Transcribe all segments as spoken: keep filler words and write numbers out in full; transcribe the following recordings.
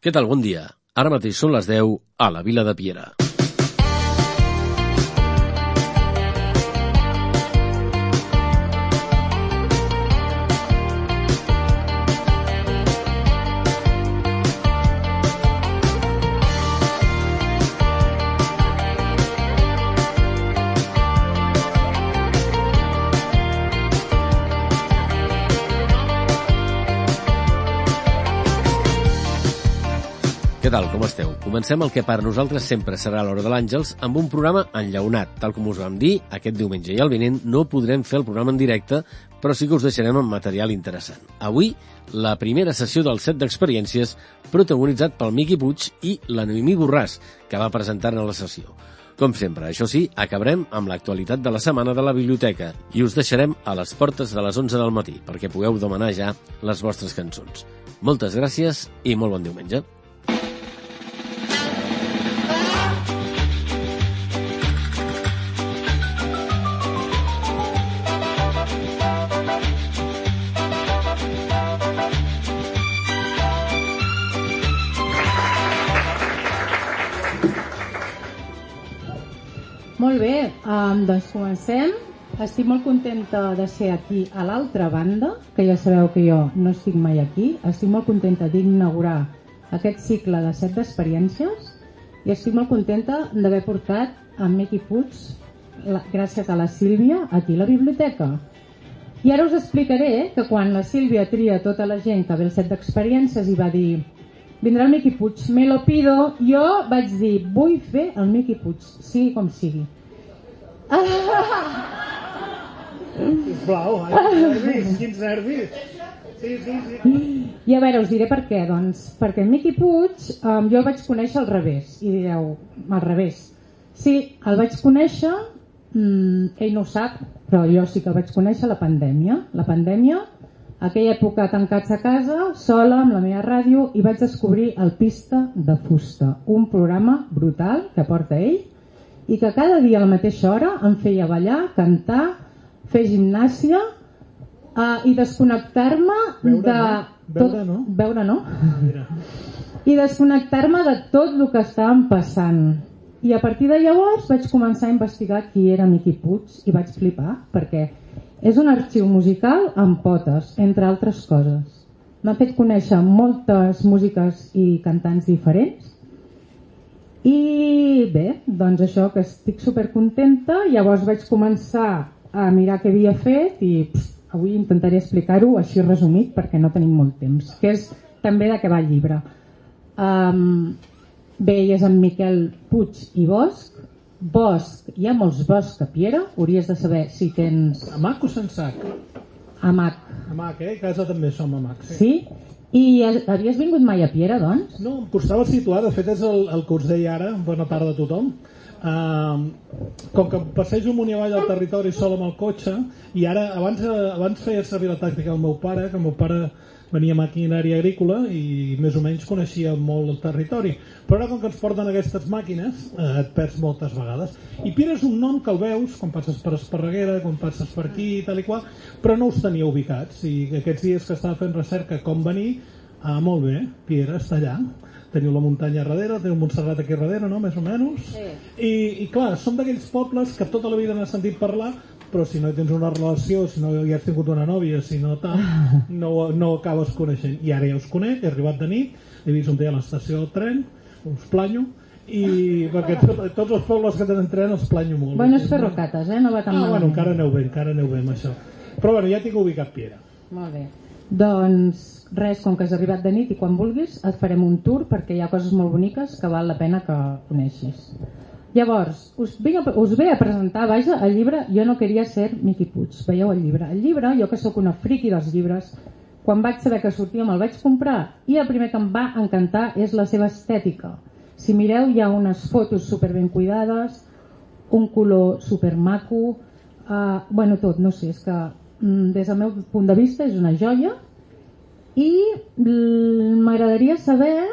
Què tal? Bon dia. Ara mateix són les deu a la Vila de Piera. Què tal, com esteu? Comencem el que per nosaltres sempre serà l'Hora de l'Àngels amb un programa enllaunat. Tal com us vam dir, aquest diumenge i el vinent no podrem fer el programa en directe, però sí que us deixarem amb material interessant. Avui, la primera sessió del set d'experiències protagonitzat pel Miqui Puig i la Noemí Borràs, que va presentar-ne la sessió. Com sempre, això sí, acabarem amb l'actualitat de la setmana de la biblioteca i us deixarem a les portes de les onze del matí perquè pugueu demanar ja les vostres cançons. Moltes gràcies i molt bon diumenge. Molt bé, um, doncs comencem. Estic molt contenta de ser aquí a l'altra banda, que ja sabeu que jo no estic mai aquí. Estic molt contenta d'inaugurar aquest cicle de set d'experiències i estic molt contenta d'haver portat en Miqui Puig, la, gràcies a la Sílvia, aquí a la biblioteca. I ara us explicaré que quan la Sílvia tria tota la gent que ve al set d'experiències i va dir vindrà el Miqui Puig, me lo pido, jo vaig dir, vull fer el Miqui Puig, sigui com sigui. Sisplau, ai, nervis, quins nervis. Sí, sí, sí. I a veure, us diré per què. Doncs perquè el Miqui Puig um, jo el vaig conèixer al revés. I direu, al revés. Sí, el vaig conèixer, mm, ell no ho sap, però jo sí que el vaig conèixer a la pandèmia. La pandèmia, aquella època tancats a casa, sola, amb la meva ràdio, i vaig descobrir el Pista de Fusta, un programa brutal que porta ell i que cada dia a la mateixa hora em feia ballar, cantar, fer gimnàsia uh, i desconnectar-me Veure, de... no? Veure, no? Veure, no? Mira. I desconnectar-me de tot el que estàvem passant. I a partir de llavors vaig començar a investigar qui era Miqui Puig i vaig flipar, perquè és un arxiu musical amb potes, entre altres coses. M'ha fet conèixer moltes músiques i cantants diferents. I bé, doncs això, que estic supercontenta. Llavors vaig començar a mirar què havia fet i pff, avui intentaré explicar-ho així resumit perquè no tenim molt temps, que és també de què va el llibre. Um, bé, i és en Miquel Puig i Bosch. Bosch, hi ha molts Bosch a Piera, hauries de saber si tens... A Mac o sense H? A Mac. A Mac, eh? A casa també som a Mac, sí. Sí? I havies vingut mai a Piera, doncs? No, em costava situar, de fet és el, el que us deia ara, en bona part de tothom. Uh, com que passejo amunt i avall al territori sol amb el cotxe, i ara, abans, abans feia servir la tàctica del meu pare, que el meu pare venia maquinària agrícola i més o menys coneixia molt el territori, però ara com que ens porten aquestes màquines eh, et perds moltes vegades. I Piera és un nom que el veus quan passes per Esparreguera, quan passes per aquí i tal i qual, però no us tenia ubicats, i aquests dies que estava fent recerca com venir, ah, molt bé, Piera està allà, teniu la muntanya darrere, teniu Montserrat aquí darrere, no? Més o menys. Sí. I, i clar, som d'aquells pobles que tota la vida n'has sentit parlar, però si no tens una relació, si no hi has tingut una nòvia, si no tal, no, no acabes coneixent. I ara ja us conec, he arribat de nit, he vist un dia a l'estació del tren, us planyo, i perquè tot, tots els pobles que tenen tren els planyo molt. Bueno, és fer rocates, eh? No va tan ah, malament. Bueno, encara aneu bé, encara aneu bé amb això. Però bueno, ja tinc ubicat Piera. Molt bé. Doncs res, com que has arribat de nit i quan vulguis et farem un tour perquè hi ha coses molt boniques que val la pena que coneixis. Llavors, us ve, us ve a presentar, vaja, el llibre Jo no queria ser Miqui Puig. Veieu el llibre? El llibre, jo que sóc una friqui dels llibres, quan vaig saber que sortia me'l vaig comprar i el primer que em va encantar és la seva estètica. Si mireu, hi ha unes fotos super ben cuidades, un color super maco, uh, bueno, tot, no sé, és que mm, des del meu punt de vista és una joia i m'agradaria saber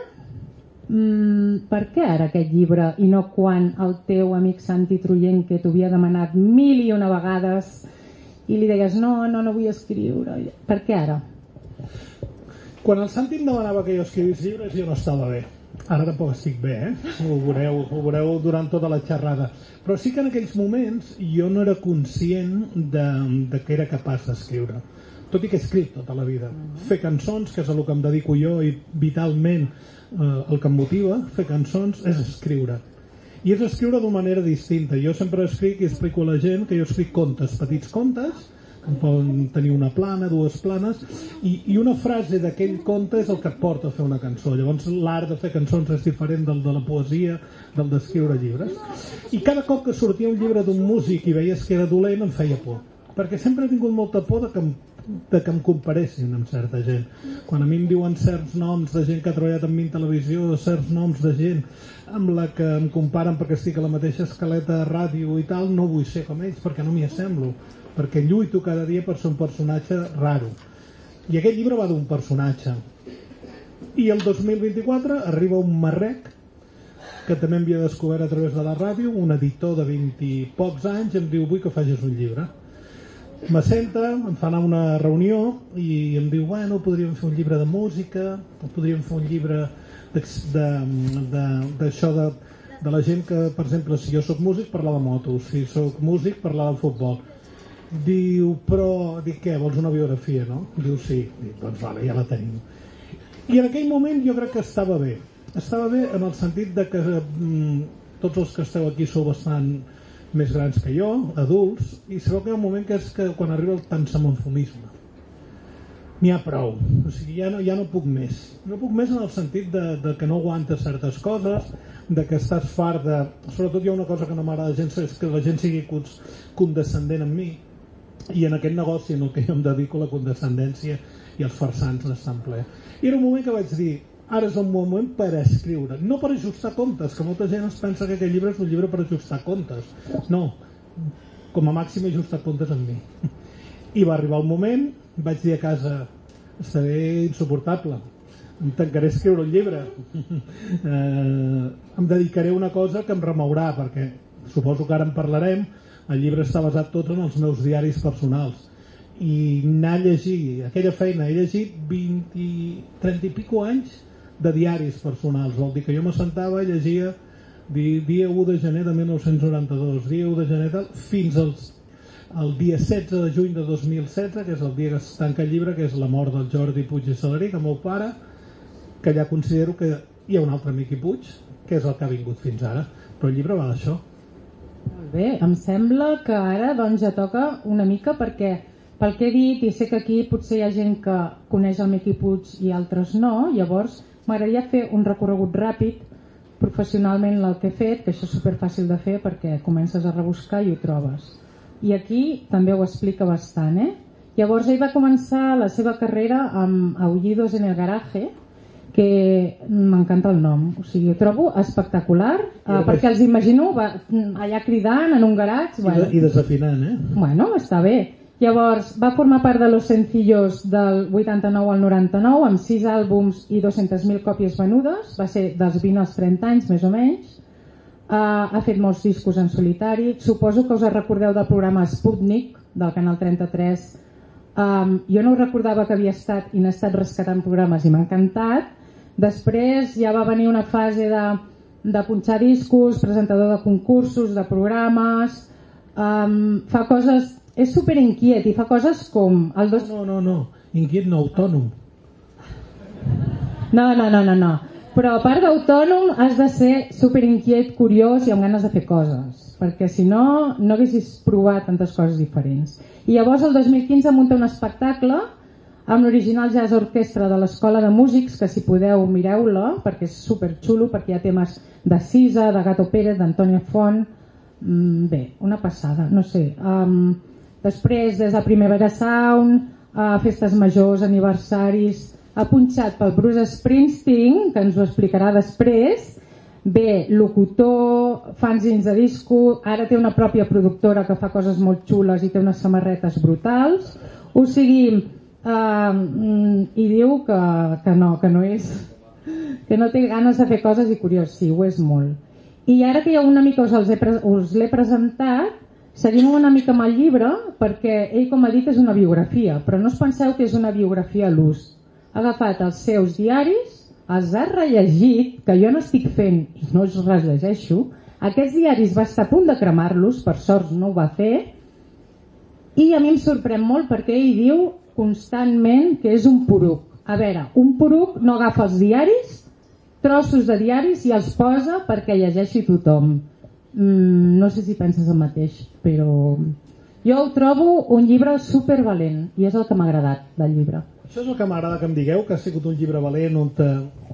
Mm, per què ara aquest llibre i no quan el teu amic Santi Truyen, que t'ho havia demanat mil i una vegades i li deies no, no, no vull escriure? Per què ara? Quan el Santi em demanava que jo escrivís llibres, jo no estava bé. Ara tampoc estic bé, eh? Ho veureu, ho veureu durant tota la xerrada. Però sí que en aquells moments jo no era conscient de, de que era capaç d'escriure. Tot i que he escrit tota la vida. Fer cançons, que és el que em dedico jo i vitalment eh, el que em motiva, fer cançons és escriure. I és escriure d'una manera distinta. Jo sempre escric i explico a la gent que jo escric contes, petits contes, que poden tenir una plana, dues planes, i, i una frase d'aquell conte és el que et porta a fer una cançó. Llavors l'art de fer cançons és diferent del de la poesia, del d'escriure llibres. I cada cop que sortia un llibre d'un músic i veies que era dolent em feia por, perquè sempre he tingut molta por de que em de que em comparessin amb certa gent. Quan a mi em diuen certs noms de gent que ha treballat amb mi en televisió, certs noms de gent amb la que em comparen perquè estic a la mateixa escaleta de ràdio i tal, no vull ser com ells perquè no m'hi assemblo, perquè lluito cada dia per ser un personatge raro. I aquest llibre va d'un personatge. I el dos mil vint-i-quatre arriba un marrec que també m'havia descobert a través de la ràdio, un editor de vint i pocs anys, em diu: vull que facis un llibre. M'assenta, em fa anar a una reunió i em diu: bueno, podríem fer un llibre de música, podríem fer un llibre d'això de, de, de, de la gent que, per exemple, si jo sóc músic, parlar de motos, si sóc músic, parlar de futbol. Diu: però, dic, què, vols una biografia, no? Diu: sí. Dic: doncs vale, ja la tenim. I en aquell moment jo crec que estava bé. Estava bé en el sentit de que mm, tots els que esteu aquí sou bastant més grans que jo, adults, i sabeu que hi ha un moment que és que quan arriba el pensamonfomisme n'hi ha prou, o sigui, ja no, ja no puc més no puc més en el sentit de, de que no aguantes certes coses, de que estàs fart de... Sobretot hi ha una cosa que no m'agrada gens, és que la gent sigui condescendent amb mi, i en aquest negoci en el que jo em dedico la condescendència i els farsants n'estan ple. I era un moment que vaig dir: ara és un moment per escriure, no per ajustar comptes, que molta gent es pensa que aquest llibre és un llibre per ajustar comptes. No, com a màxim he ajustat comptes amb mi. I va arribar un moment, vaig dir a casa: estaré insuportable, em tancaré a escriure un llibre, eh, em dedicaré a una cosa que em remourà, perquè suposo que ara en parlarem. El llibre està basat tot en els meus diaris personals, i anar a llegir aquella feina, he llegit vint, trenta i pico anys de diaris personals. Vol dir que jo m'assentava i llegia dia u de gener de mil nou-cents noranta-dos, dia u de gener tal, fins als, al dia setze de juny de dos mil setze, que és el dia que es tanca el llibre, que és la mort del Jordi Puig i Salarich, el meu pare, que ja considero que hi ha un altre amic i Puig, que és el que ha vingut fins ara, però el llibre va d'això. Molt bé, em sembla que ara doncs ja toca una mica, perquè pel que he dit, i sé que aquí potser hi ha gent que coneix el Miqui Puig i altres no, llavors m'agradaria fer un recorregut ràpid professionalment el que he fet, que això és superfàcil de fer perquè comences a rebuscar i ho trobes. I aquí també ho explica bastant, eh? Llavors ell va començar la seva carrera amb Aullidos en el Garaje, que m'encanta el nom, o sigui, ho trobo espectacular, eh, perquè els imagino va, allà cridant en un garatge. Bueno. I desafinant, eh? Bueno, està bé. Llavors, va formar part de Los Sencillos del vuitanta-nou al noranta-nou, amb sis àlbums i dues-centes mil còpies venudes, va ser dels vint als trenta anys, més o menys. Uh, ha fet molts discos en solitari. Suposo que us recordeu del programa Sputnik, del Canal trenta-tres. Um, jo no recordava que havia estat i n'he estat rescatant programes i m'ha encantat. Després ja va venir una fase de, de punxar discos, presentador de concursos, de programes, um, fa coses... És superinquiet i fa coses com... El dos... No, no, no, inquiet no, autònom. No, no, no, no, no. Però a part d'autònom has de ser superinquiet, curiós i amb ganes de fer coses, perquè si no, no haguessis provat tantes coses diferents. I llavors el dos mil quinze munta un espectacle amb l'original Jazz Orquestra de l'Escola de Músics, que si podeu mireu-la, perquè és superxulo, perquè hi ha temes de Sisa, de Gato Pérez, d'Antònia Font... Mm, bé, una passada, no sé... Um, Després, des de Primavera Sound, a festes majors, aniversaris, ha punxat pel Bruce Springsteen, que ens ho explicarà després. Bé, locutor, fanzines de disco, ara té una pròpia productora que fa coses molt xules i té unes samarretes brutals. O sigui, eh, i diu que, que no, que no és, que no té ganes de fer coses i curiós, sí, ho és molt. I ara que ja una mica us, els he, us l'he presentat, seguim una mica amb el llibre, perquè ell, com ha dit, és una biografia, però no us penseu que és una biografia a l'ús. ha agafat els seus diaris, els ha rellegit, que jo no estic fent i no els rellegeixo, aquests diaris va estar a punt de cremar-los, per sort no ho va fer, i a mi em sorprèn molt perquè ell diu constantment que és un poruc. A veure, un poruc no agafa els diaris, trossos de diaris i els posa perquè llegeixi tothom. Mm, no sé si penses el mateix, però jo ho trobo un llibre supervalent i és el que m'ha agradat del llibre. Això és el que m'agrada que em digueu, que ha sigut un llibre valent on te...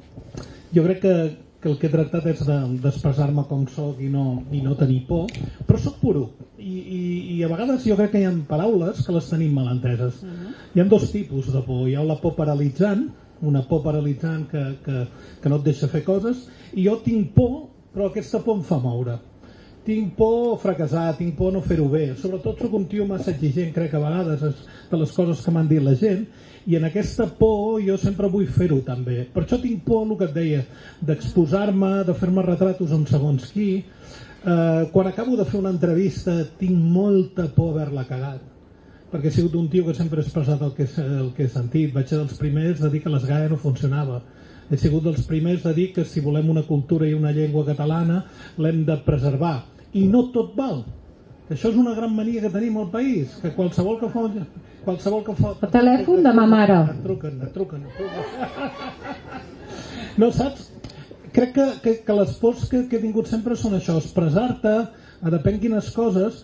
jo crec que, que el que he tractat és d'expressar-me com soc i no, i no tenir por, però soc poruc I, i, i a vegades jo crec que hi ha paraules que les tenim mal enteses. Uh-huh. Hi ha dos tipus de por, hi ha la por paralitzant, una por paralitzant que, que, que no et deixa fer coses, i jo tinc por, però aquesta por em fa moure. Tinc por a fracassar, tinc por a no fer-ho bé. Sobretot soc un tio massa exigent, crec que a vegades, de les coses que m'han dit la gent, i en aquesta por jo sempre vull fer-ho també. Per això tinc por, el que et deia, d'exposar-me, de fer-me retratos amb segons qui. Eh, quan acabo de fer una entrevista tinc molta por d'haver-la cagat, perquè he sigut un tio que sempre he expressat el que, el que he sentit. Vaig ser dels primers de dir que l'Esgaia no funcionava. He sigut dels primers de dir que si volem una cultura i una llengua catalana l'hem de preservar. I no tot val. Això és una gran mania que tenim al país, que qualsevol que fa... Qualsevol que fa... El telèfon de ma mare. Et truquen, et truquen, et truquen. No, saps? Crec que, que, que les pors que, que he tingut sempre són això, expressar-te, a depèn quines coses,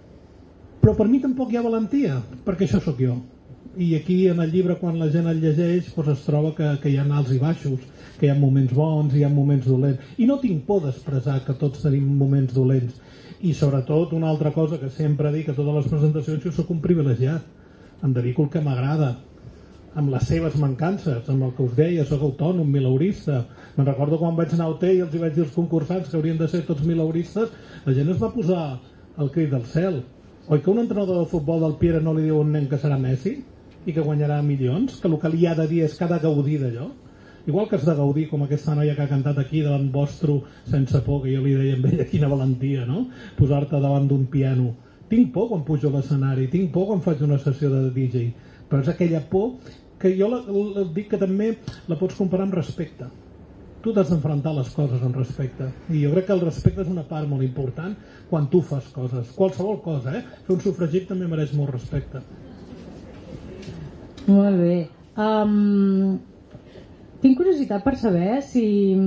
però per mi tampoc hi ha valentia, perquè això sóc jo. I aquí en el llibre, quan la gent el llegeix, doncs es troba que, que hi ha alts i baixos, que hi ha moments bons, hi ha moments dolents. I no tinc por d'expressar que tots tenim moments dolents. I sobretot, una altra cosa que sempre dic a totes les presentacions, jo sóc un privilegiat. Em dedico al que m'agrada, amb les seves mancances, amb el que us deia, sóc autònom, milaurista. Me'n recordo quan vaig anar a O T i els hi vaig dir als concursants que haurien de ser tots milauristes, la gent es va posar el crit del cel. Oi que un entrenador de futbol del Piera no li diu a un nen que serà Messi i que guanyarà milions? Que el que li ha de dir és que ha de gaudir d'allò? Igual que has de gaudir, com aquesta noia que ha cantat aquí davant vostre sense por, que jo li deia amb ella, quina valentia, no? Posar-te davant d'un piano. Tinc por quan pujo a l'escenari, tinc por quan faig una sessió de D J, però és aquella por que jo la, la, dic que també la pots comparar amb respecte. Tu t'has d'enfrontar les coses amb respecte, i jo crec que el respecte és una part molt important quan tu fas coses, qualsevol cosa, eh? Fer un sufragit també mereix molt respecte. Molt bé. Um, tinc curiositat per saber si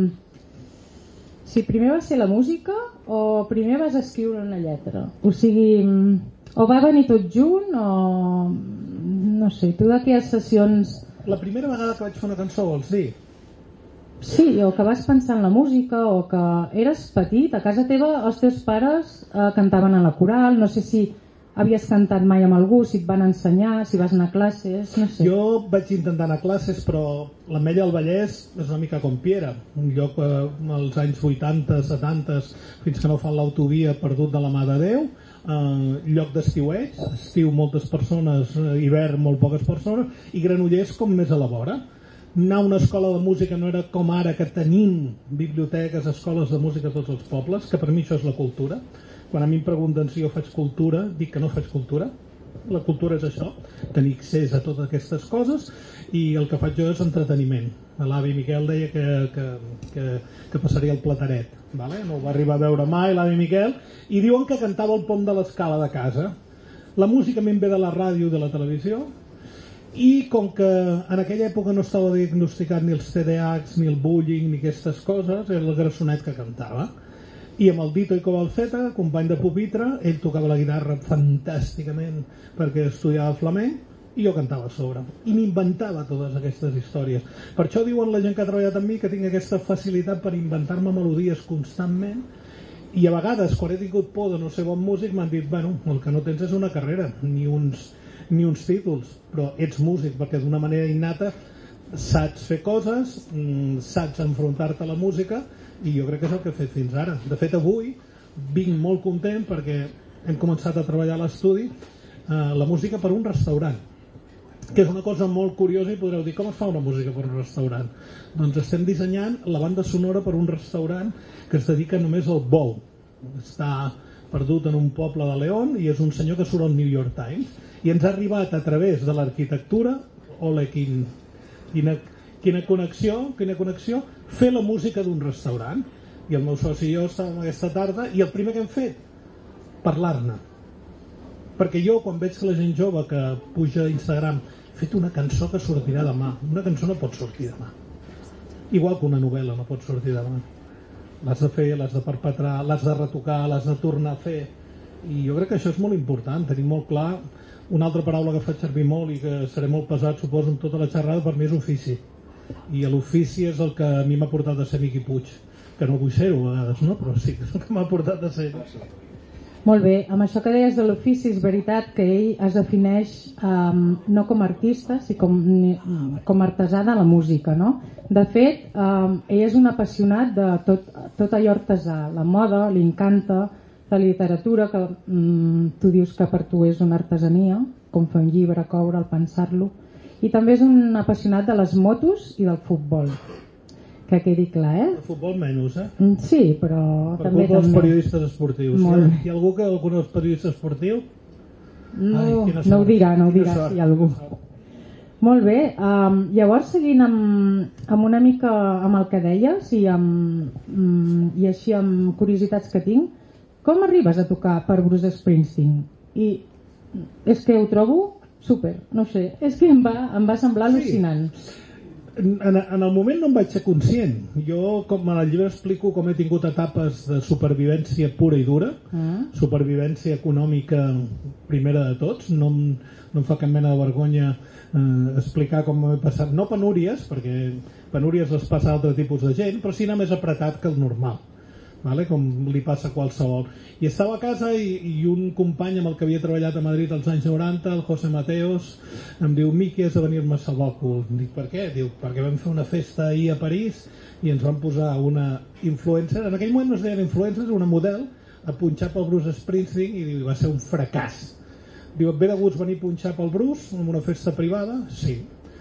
si primer va ser la música o primer vas escriure una lletra. O sigui, o va venir tot junt o... no sé, tu d'aquelles sessions... La primera vegada que vaig fer una cançó, vols dir? Sí, o que vas pensar en la música, o que eres petit, a casa teva els teus pares eh, cantaven a la coral, no sé si havies cantat mai amb algú, si et van ensenyar, si vas anar a classes, no sé. Jo vaig intentar anar a classes, però l'Ametlla del Vallès és una mica com Piera, un lloc eh, als anys vuitanta, setanta, fins que no fan l'autovia, perdut de la mà de Déu, eh, lloc d'estiueig, estiu moltes persones, eh, hivern molt poques persones, i Granollers com més a la vora. Anar a una escola de música no era com ara, que tenim biblioteques, escoles de música a tots els pobles, que per mi això és la cultura. Quan a mi em pregunten si jo faig cultura, dic que no faig cultura. La cultura és això, tenir accés a totes aquestes coses, i el que faig jo és entreteniment. L'avi Miquel deia que, que, que, que passaria el plataret, vale? No ho va arribar a veure mai l'avi Miquel, i diuen que cantava al pont de l'escala de casa. La música a mi em ve de la ràdio i de la televisió, i com que en aquella època no estava diagnosticat ni els T D A H, ni el bullying, ni aquestes coses, era el Grassonet que cantava. I amb el Dito i Cobalceta, company de pupitre, ell tocava la guitarra fantàsticament perquè estudiava flamenc, i jo cantava a sobre. I m'inventava totes aquestes històries. Per això diuen la gent que ha treballat amb mi que tinc aquesta facilitat per inventar-me melodies constantment, i a vegades, quan he tingut por de no ser bon músic, m'han dit, bueno, el que no tens és una carrera, ni uns, ni uns títols, però ets músic, perquè d'una manera innata saps fer coses, saps enfrontar-te a la música, i jo crec que és el que he fet fins ara. De fet, avui vinc molt content perquè hem començat a treballar a l'estudi eh, la música per un restaurant, que és una cosa molt curiosa, i podreu dir, com es fa una música per un restaurant? Doncs estem dissenyant la banda sonora per un restaurant que es dedica només al bou. Està perdut en un poble de León i és un senyor que surt al New York Times, i ens ha arribat a través de l'arquitectura Olekin Quina, quina connexió, quina connexió fer la música d'un restaurant. I el meu soci i jo estàvem aquesta tarda i el primer que hem fet, parlar-ne. Perquè jo, quan veig que la gent jove que puja a Instagram he fet una cançó que sortirà demà, una cançó no pot sortir demà, igual que una novel·la no pot sortir demà, l'has de fer, l'has de perpetrar, l'has de retocar, l'has de tornar a fer, i jo crec que això és molt important, tenir molt clar. Una altra paraula que faig servir molt i que seré molt pesat, suposo, en tota la xerrada, per mi és ofici, i l'ofici és el que a mi m'ha portat a ser Miqui Puig, que no vull ser-ho a vegades, no? Però sí, és el que m'ha portat a ser. Molt bé, amb això que deies de l'ofici, és veritat que ell es defineix um, no com a artista, sinó com, com a artesà de la música, no? De fet, um, ell és un apassionat de tot, tot allò artesà, la moda, li encanta, la literatura, que um, tu dius que per tu és una artesania, com fer un llibre, coure'l, pensar-lo, i també és un apassionat de les motos i del futbol. Que quedi clar, eh? El futbol menys, eh? Sí, però per també... Per culpa dels també. periodistes esportius. Molt Hi ha algú que algun dels periodistes esportius? No, Ai, no ho dirà, no ho Quina dirà, sort. si algú. Molt bé, um, llavors seguint amb, amb una mica amb el que deies i, amb, um, i així amb curiositats que tinc, com arribes a tocar per Bruce Springsteen? I és que ho trobo super, no sé, és que em va, em va semblar Sí. al·lucinant. En, en, en el moment no em vaig ser conscient. Jo, com en el llibre explico com he tingut etapes de supervivència pura i dura, Mm. supervivència econòmica primera de tots, no em, no em fa cap mena de vergonya eh, explicar com m'he passat, no penúries, perquè penúries les passa a altre tipus de gent, però sí anar més apretat que el normal, vale? Com li passa a qualsevol. I estava a casa i, i un company amb el que havia treballat a Madrid als anys noranta, el José Mateos, em diu: Miqui, has de venir-me a salvar el cul. Dic: per què? Diu: perquè vam fer una festa ahir a París i ens van posar una influencer, en aquell moment no es deien influencers, una model, a punxar pel Bruce Springsteen, i diu, va ser un fracàs. Diu: et ve de gust venir a punxar pel Bruce en una festa privada? Sí.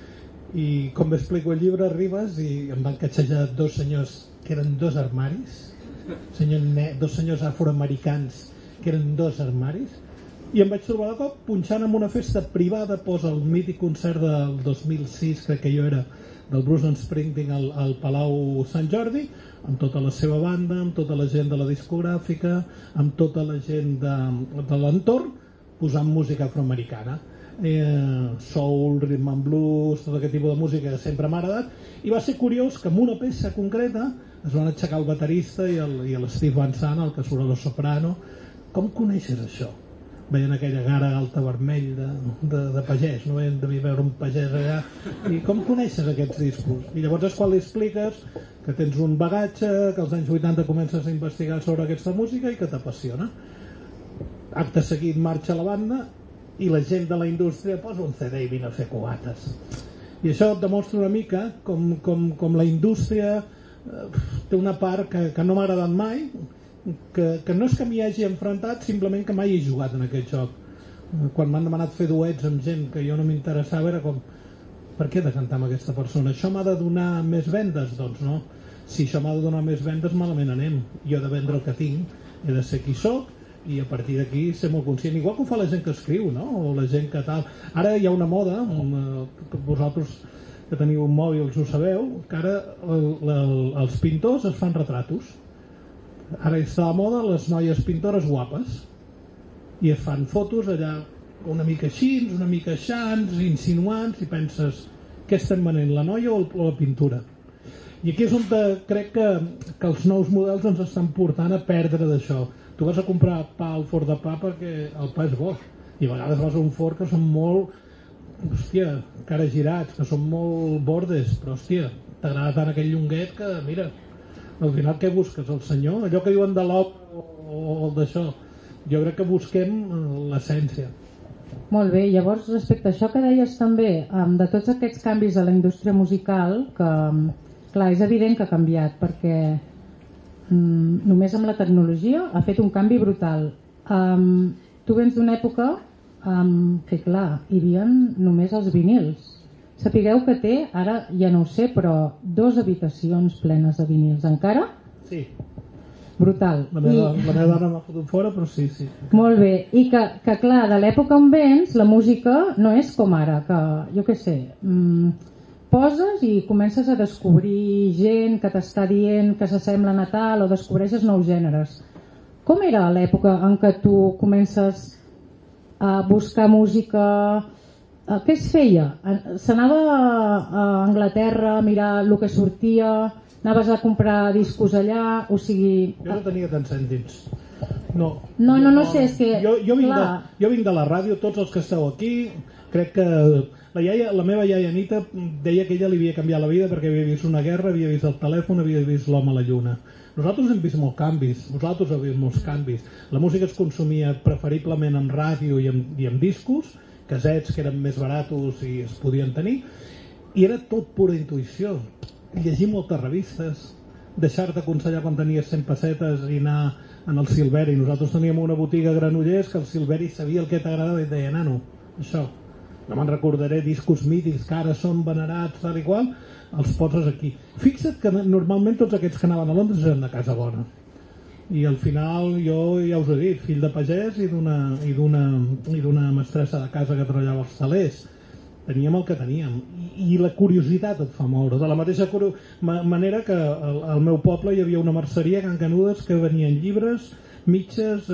I com explico el llibre, arribes i em van catxejar dos senyors que eren dos armaris, senyor ne dos senyors afroamericans que eren dos armaris, i em vaig trobar de cop punxant en una festa privada, posa el mític concert del dos mil sis, crec que jo era, del Bruce Springsteen al, al Palau Sant Jordi, amb tota la seva banda, amb tota la gent de la discogràfica, amb tota la gent de, de l'entorn, posant música afroamericana, eh, soul, rhythm and blues, tot aquest tipus de música que sempre m'ha agradat. I va ser curiós que en una peça concreta es van aixecar el baterista i el, i el Steve Van Sant, el que surt a Lo Soprano. Com coneixes això? Veien aquella gara alta vermell de, de, de pagès, no veien devia veure un pagès allà, i com coneixes aquests discos? I llavors és quan li expliques que tens un bagatge, que als anys vuitanta comences a investigar sobre aquesta música i que t'apassiona. Acte seguit marxa la banda i la gent de la indústria posa un C D i vine a fer cubates. I això et demostra una mica com, com, com la indústria eh, té una part que, que no m'ha agradat mai, que, que no és que m'hi hagi enfrontat, simplement que mai he jugat en aquest joc. Quan m'han demanat fer duets amb gent que jo no m'interessava, era com: per què he de cantar amb aquesta persona? Això m'ha de donar més vendes? Doncs no. Si això m'ha de donar més vendes, malament anem. Jo he de vendre el que tinc, he de ser qui soc, i a partir d'aquí ser molt conscient, igual que ho fa la gent que escriu, no? O la gent que tal. Ara hi ha una moda, una, vosaltres que teniu mòbils ho sabeu, que ara el, el, els pintors es fan retratos. Ara està a la moda les noies pintores guapes i es fan fotos allà una mica així, una mica aixans, insinuants, i penses: què estem venent, la noia o, el, o la pintura? I aquí és on te, crec que, que els nous models ens estan portant a perdre d'això. Tu vas a comprar pa al forn de pa perquè el pa és bo, i a vegades vas a un forn que són molt, hòstia, cara girats, que són molt bordes, però hòstia, t'agrada tant aquell llonguet que, mira, al final què busques, el senyor? Allò que diuen de l'op o, o d'això. Jo crec que busquem l'essència. Molt bé, llavors respecte a això que deies també, de tots aquests canvis a la indústria musical, que clar, és evident que ha canviat, perquè mm, només amb la tecnologia ha fet un canvi brutal. Um, tu vens d'una època um, que clar, hi havia només els vinils. Sapigueu que té, ara ja no ho sé, però dos habitacions plenes de vinils. Encara? Sí. Brutal. La meva, I... la meva dona m'ha fotut fora, però sí, sí. Molt bé. I que, que clar, de l'època on vens, la música no és com ara, que jo què sé, mmm, poses i comences a descobrir gent que t'està dient que s'assemblen a tal o descobreixes nous gèneres. Com era l'època en què tu comences a buscar música? Què es feia? S'anava a Anglaterra a mirar el que sortia? Anaves a comprar discos allà? O sigui... Jo no tenia tants cèntims. No, no, no, no sé, és que... Jo, jo, vinc de, jo vinc de la ràdio, tots els que esteu aquí, crec que la, iaia, la meva iaia Anita deia que ella li havia canviat la vida perquè havia vist una guerra, havia vist el telèfon, havia vist l'home a la lluna. Nosaltres hem vist molts canvis, vosaltres heu vist molts canvis. La música es consumia preferiblement en ràdio i en, i en discos, casets que eren més baratos i es podien tenir, i era tot pura intuïció. Llegir moltes revistes, deixar-te aconsellar quan tenies cent pessetes i anar en el Silveri. Nosaltres teníem una botiga a Granollers que el Silveri sabia el que t'agradava i et deia, nano, això, no me'n recordaré, discos mítics que ara són venerats, tal i qual, els poses aquí. Fixa't que normalment tots aquests que anaven a Londres eren de casa bona. I al final jo ja us he dit, fill de pagès i d'una i d'una i d'una mestressa de casa que treballava als talers. Teníem el que teníem i, i la curiositat et fa moure, de la mateixa ma manera que al, al meu poble hi havia una merceria a Can Canudes que venien llibres, mitges,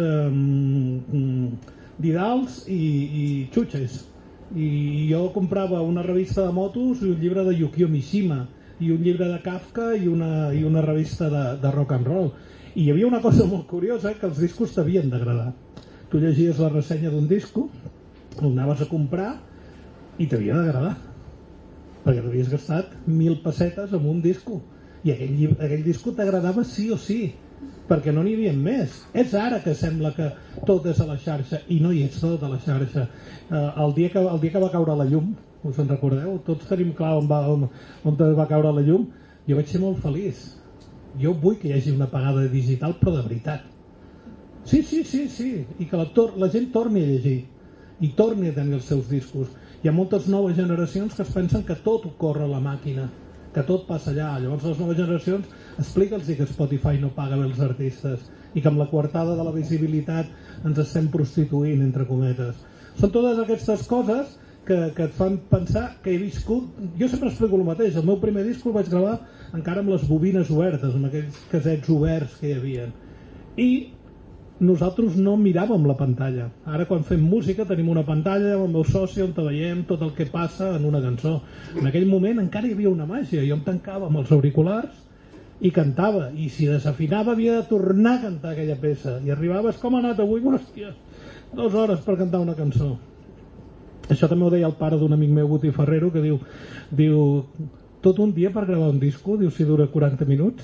eh, didals i, i xutxes, i jo comprava una revista de motos i un llibre de Yukio Mishima i un llibre de Kafka i una, i una revista de, de rock and roll. I hi havia una cosa molt curiosa, que els discos t'havien d'agradar. Tu llegies la ressenya d'un disco, el anaves a comprar i t'havia d'agradar, perquè t'havies gastat mil pessetes en un disco i aquell, aquell disco t'agradava sí o sí, perquè no n'hi havia més. És ara que sembla que tot és a la xarxa i no hi és tot a la xarxa. Eh, el, dia que, el dia que va caure la llum, us en recordeu? Tots tenim clar on va, on, on va caure la llum. Jo vaig ser molt feliç. Jo vull que hi hagi una apagada digital, però de veritat. Sí, sí, sí, sí. I que la, tor la gent torni a llegir i torni a tenir els seus discos. Hi ha moltes noves generacions que es pensen que tot ocorre a la màquina, que tot passa allà. Llavors les noves generacions, explica'ls que Spotify no paga bé els artistes i que amb la coartada de la visibilitat ens estem prostituint, entre cometes. Són totes aquestes coses que, que et fan pensar que he viscut... Jo sempre explico el mateix. El meu primer disc el vaig gravar encara amb les bobines obertes, amb aquells casets oberts que hi havia. I nosaltres no miràvem la pantalla. Ara quan fem música tenim una pantalla amb el meu soci on veiem tot el que passa en una cançó. En aquell moment encara hi havia una màgia. Jo em tancava amb els auriculars i cantava, i si desafinava havia de tornar a cantar aquella peça, i arribaves, com ha anat avui? Hòstia, dues hores per cantar una cançó. Això també ho deia el pare d'un amic meu, Guti Ferrero, que diu, diu tot un dia per gravar un disco, diu, si dura quaranta minuts.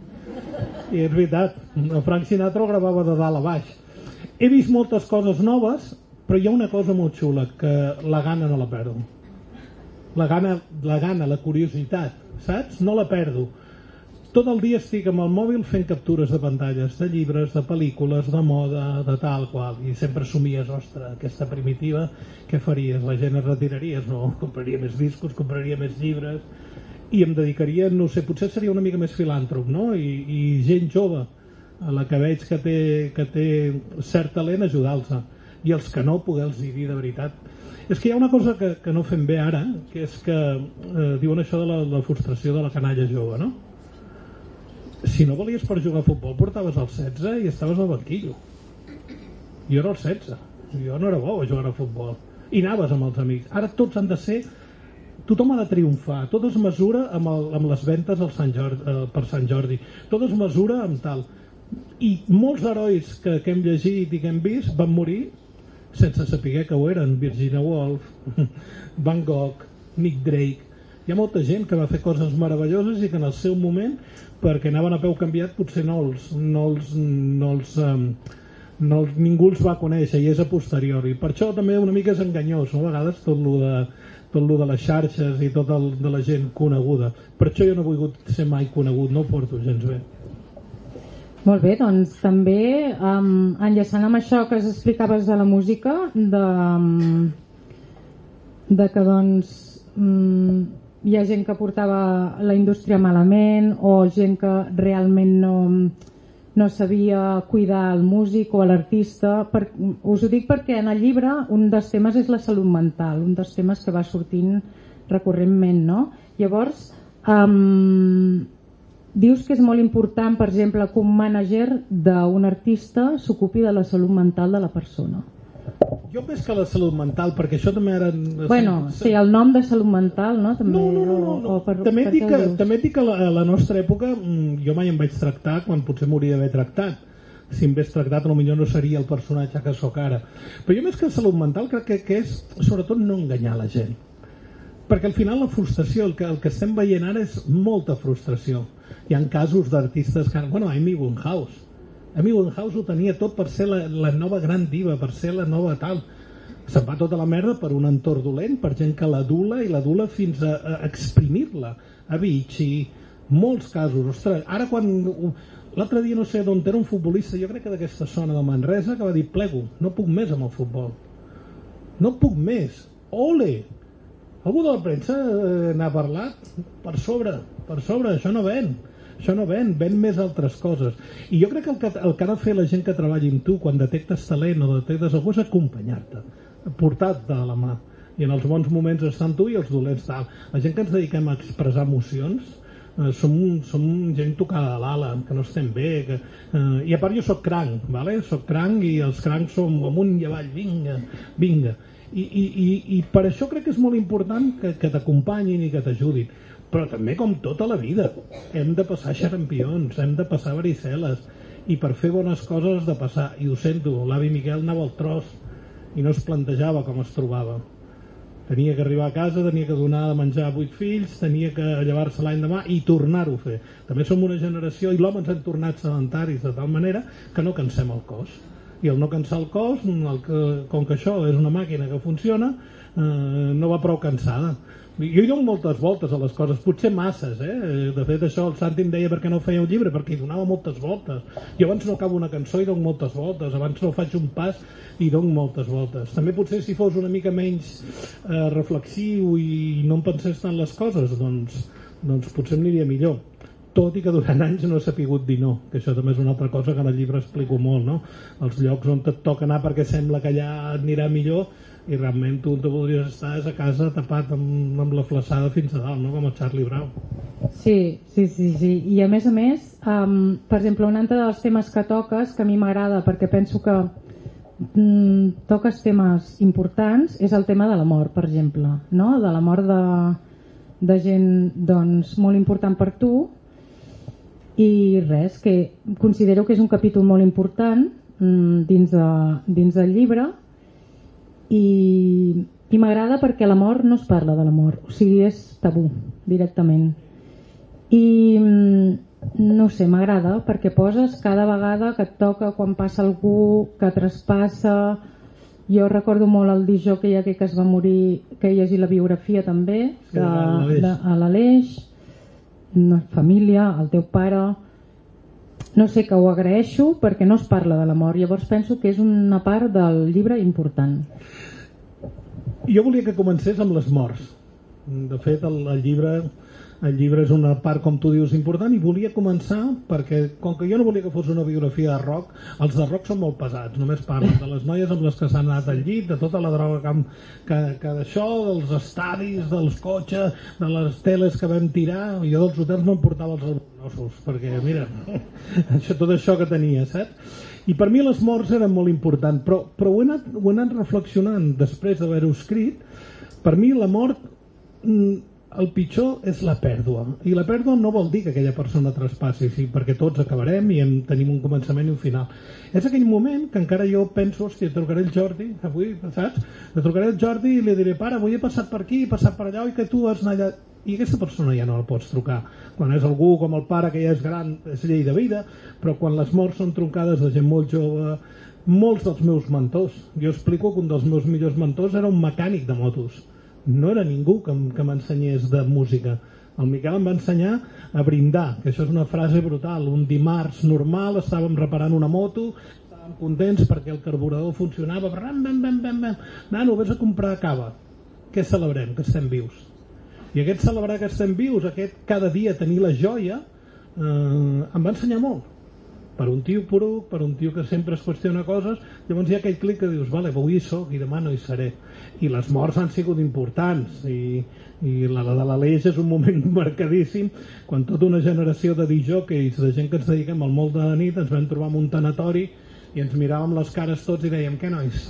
I és veritat, el Frank Sinatra el gravava de dalt a baix. He vist moltes coses noves, però hi ha una cosa molt xula, que la gana no la perdo. La gana, la gana, la curiositat, saps? No la perdo. Tot el dia estic amb el mòbil fent captures de pantalles, de llibres, de pel·lícules, de moda, de tal qual, i sempre somies, ostres, aquesta primitiva, què faries? La gent es retiraria? No, compraria més discos, compraria més llibres, i em dedicaria, no sé, potser seria una mica més filàntrop, no? I, i gent jove, a la que veig que té, que té cert talent, ajudar-los, i els que no, poder-los dir de veritat. És que hi ha una cosa que, que no fem bé ara, que és que eh, diuen això de la, la frustració de la canalla jove, no? Si no volies per jugar a futbol portaves el setze i estaves al banquillo. Jo era el setze, jo no era bo a jugar a futbol, i anaves amb els amics. Ara tots han de ser, tothom ha de triomfar, tot es mesura amb, el, amb les ventes al Sant Jordi, eh, per Sant Jordi, tot es mesura amb tal, i molts herois que, que hem llegit i que hem vist van morir sense saber que ho eren. Virginia Woolf, Van Gogh, Nick Drake. Hi ha molta gent que va fer coses meravelloses i que en el seu moment, perquè anaven a peu canviat, potser no els, no els, no els, um, no els, ningú els va conèixer, i és a posteriori. Per això també una mica és enganyós, no? A vegades tot lo de, tot lo de les xarxes i tot el de la gent coneguda. Per això jo no he volgut ser mai conegut, no ho porto gens bé. Molt bé, doncs també um, enllaçant amb això que explicaves de la música, de, um, de que doncs um, hi ha gent que portava la indústria malament, o gent que realment no, no sabia cuidar el músic o l'artista. Per, us ho dic perquè en el llibre un dels temes és la salut mental, un dels temes que va sortint recurrentment, no? Llavors, um, dius que és molt important, per exemple, que un mànager d'un artista s'ocupi de la salut mental de la persona. Jo més que la salut mental, perquè això també era... Bueno, sí, el nom de salut mental, no? També, no, no, no, no, no. O, o per, també, per dic que, també dic que a la, a la nostra època jo mai em vaig tractar quan potser m'hauria d'haver tractat. Si em hagués tractat potser no seria el personatge que sóc ara. Però jo més que salut mental crec que, que és sobretot no enganyar la gent. Perquè al final la frustració, el que, el que estem veient ara és molta frustració. Hi ha casos d'artistes que... Bueno, Amy Winehouse. Amy Winehouse ho tenia tot per ser la, la nova gran diva, per ser la nova tal. Se'n va tota la merda per un entorn dolent, per gent que l'adula i l'adula fins a, a exprimir-la. A Vichy, molts casos. Ostres, ara quan... L'altre dia no sé d'on era un futbolista, jo crec que d'aquesta zona de Manresa, que va dir, plego, no puc més amb el futbol. No puc més. Ole! Algú de la premsa eh, n'ha parlat? Per sobre, per sobre, això no ven. Això no ven, ven més altres coses. I jo crec que el que, el que ha de fer la gent que treballi amb tu quan detectes talent o detectes algú és acompanyar-te, portar-te a la mà. I en els bons moments estar amb tu i els dolents tal. La gent que ens dediquem a expressar emocions eh, som, som gent tocada a l'ala, que no estem bé. Que, eh, I a part jo soc cranc, vale? Soc cranc i els crancs som amunt i avall, vinga, vinga. I, i, i, i per això crec que és molt important que, que t'acompanyin i que t'ajudin. Però també com tota la vida hem de passar xarampions, hem de passar varicel·les, i per fer bones coses has de passar, i ho sento, l'avi Miquel anava al tros i no es plantejava com es trobava. Tenia que arribar a casa, tenia que donar de menjar a vuit fills, tenia que llevar-se l'any demà i tornar-ho a fer. També som una generació, i l'home ens hem tornat sedentaris de tal manera que no cansem el cos. I el no cansar el cos, el que, com que això és una màquina que funciona, eh, no va prou cansada. Jo hi dono moltes voltes a les coses, potser masses, eh? De fet, això el Santi em deia per què no feia un llibre, perquè hi donava moltes voltes. Jo abans no acabo una cançó i dono moltes voltes, abans no faig un pas i dono moltes voltes. També potser si fos una mica menys eh, reflexiu i no em pensés tant les coses, doncs, doncs potser m'aniria millor. Tot i que durant anys no he sapigut dir no, que això també és una altra cosa que en el llibre explico molt, no? Els llocs on et toca anar perquè sembla que allà anirà millor i realment tu te voldries estar a casa tapat amb, amb la flaçada fins a dalt, no? Com el Charlie Brown. Sí, sí, sí, sí. I a més a més, um, per exemple, un altre dels temes que toques, que a mi m'agrada perquè penso que mm, toques temes importants, és el tema de la mort, per exemple, no? De la mort de, de gent doncs, molt important per tu. I res, que considero que és un capítol molt important mm, dins, de, dins del llibre. I, i m'agrada perquè la mort no es parla de la mort, o sigui, és tabú directament. I no sé, m'agrada perquè poses cada vegada que et toca, quan passa algú que traspassa. Jo recordo molt el discjòquei aquell que es va morir, que he llegit la biografia també, de, de, a l'Aleix, una família, el teu pare. No sé, que ho agraeixo perquè no es parla de la mort. Llavors penso que és una part del llibre important. Jo volia que comencés amb les morts. De fet, el, el llibre el llibre és una part, com tu dius, important, i volia començar perquè, com que jo no volia que fos una biografia de rock, els de rock són molt pesats, només parlen de les noies amb les que s'han anat al llit, de tota la droga que, que, que d'això, dels estadis, dels cotxes, de les teles que vam tirar. Jo dels hotels no em portava els albornosos, perquè mira, això, tot això que tenia, saps? I per mi les morts eren molt importants, però, però ho, he anat, ho he anat reflexionant després d'haver-ho escrit. Per mi la mort, el pitjor és la pèrdua, i la pèrdua no vol dir que aquella persona traspassi, sí, perquè tots acabarem i en tenim un començament i un final. És aquell moment que encara jo penso, hòstia, trucaré el Jordi avui, saps? Le trucaré el Jordi i li diré, pare, avui he passat per aquí, he passat per allà, oi que tu has anat allà. I aquesta persona ja no la pots trucar. Quan és algú com el pare, que ja és gran, és llei de vida, però quan les morts són truncades de gent molt jove, molts dels meus mentors, jo explico que un dels meus millors mentors era un mecànic de motos, no era ningú que, que m'ensenyés de música. El Miquel em va ensenyar a brindar, que això és una frase brutal. Un dimarts normal estàvem reparant una moto, estàvem contents perquè el carburador funcionava, bam, bam, bam, bam, bam. Nano, vés a comprar cava. Què celebrem? Que estem vius. I aquest celebrar que estem vius, aquest cada dia tenir la joia, eh, em va ensenyar molt. per un tio poruc, per un tio que sempre es qüestiona coses. Llavors hi ha aquell clic que dius, vale, avui hi soc i demà no hi seré. I les morts han sigut importants, i, i la de l'Aleix és un moment marcadíssim, quan tota una generació de disjòqueis, de gent que ens dediquem al molt de la nit, ens vam trobar en un tanatori i ens miràvem les cares tots i dèiem, què nois?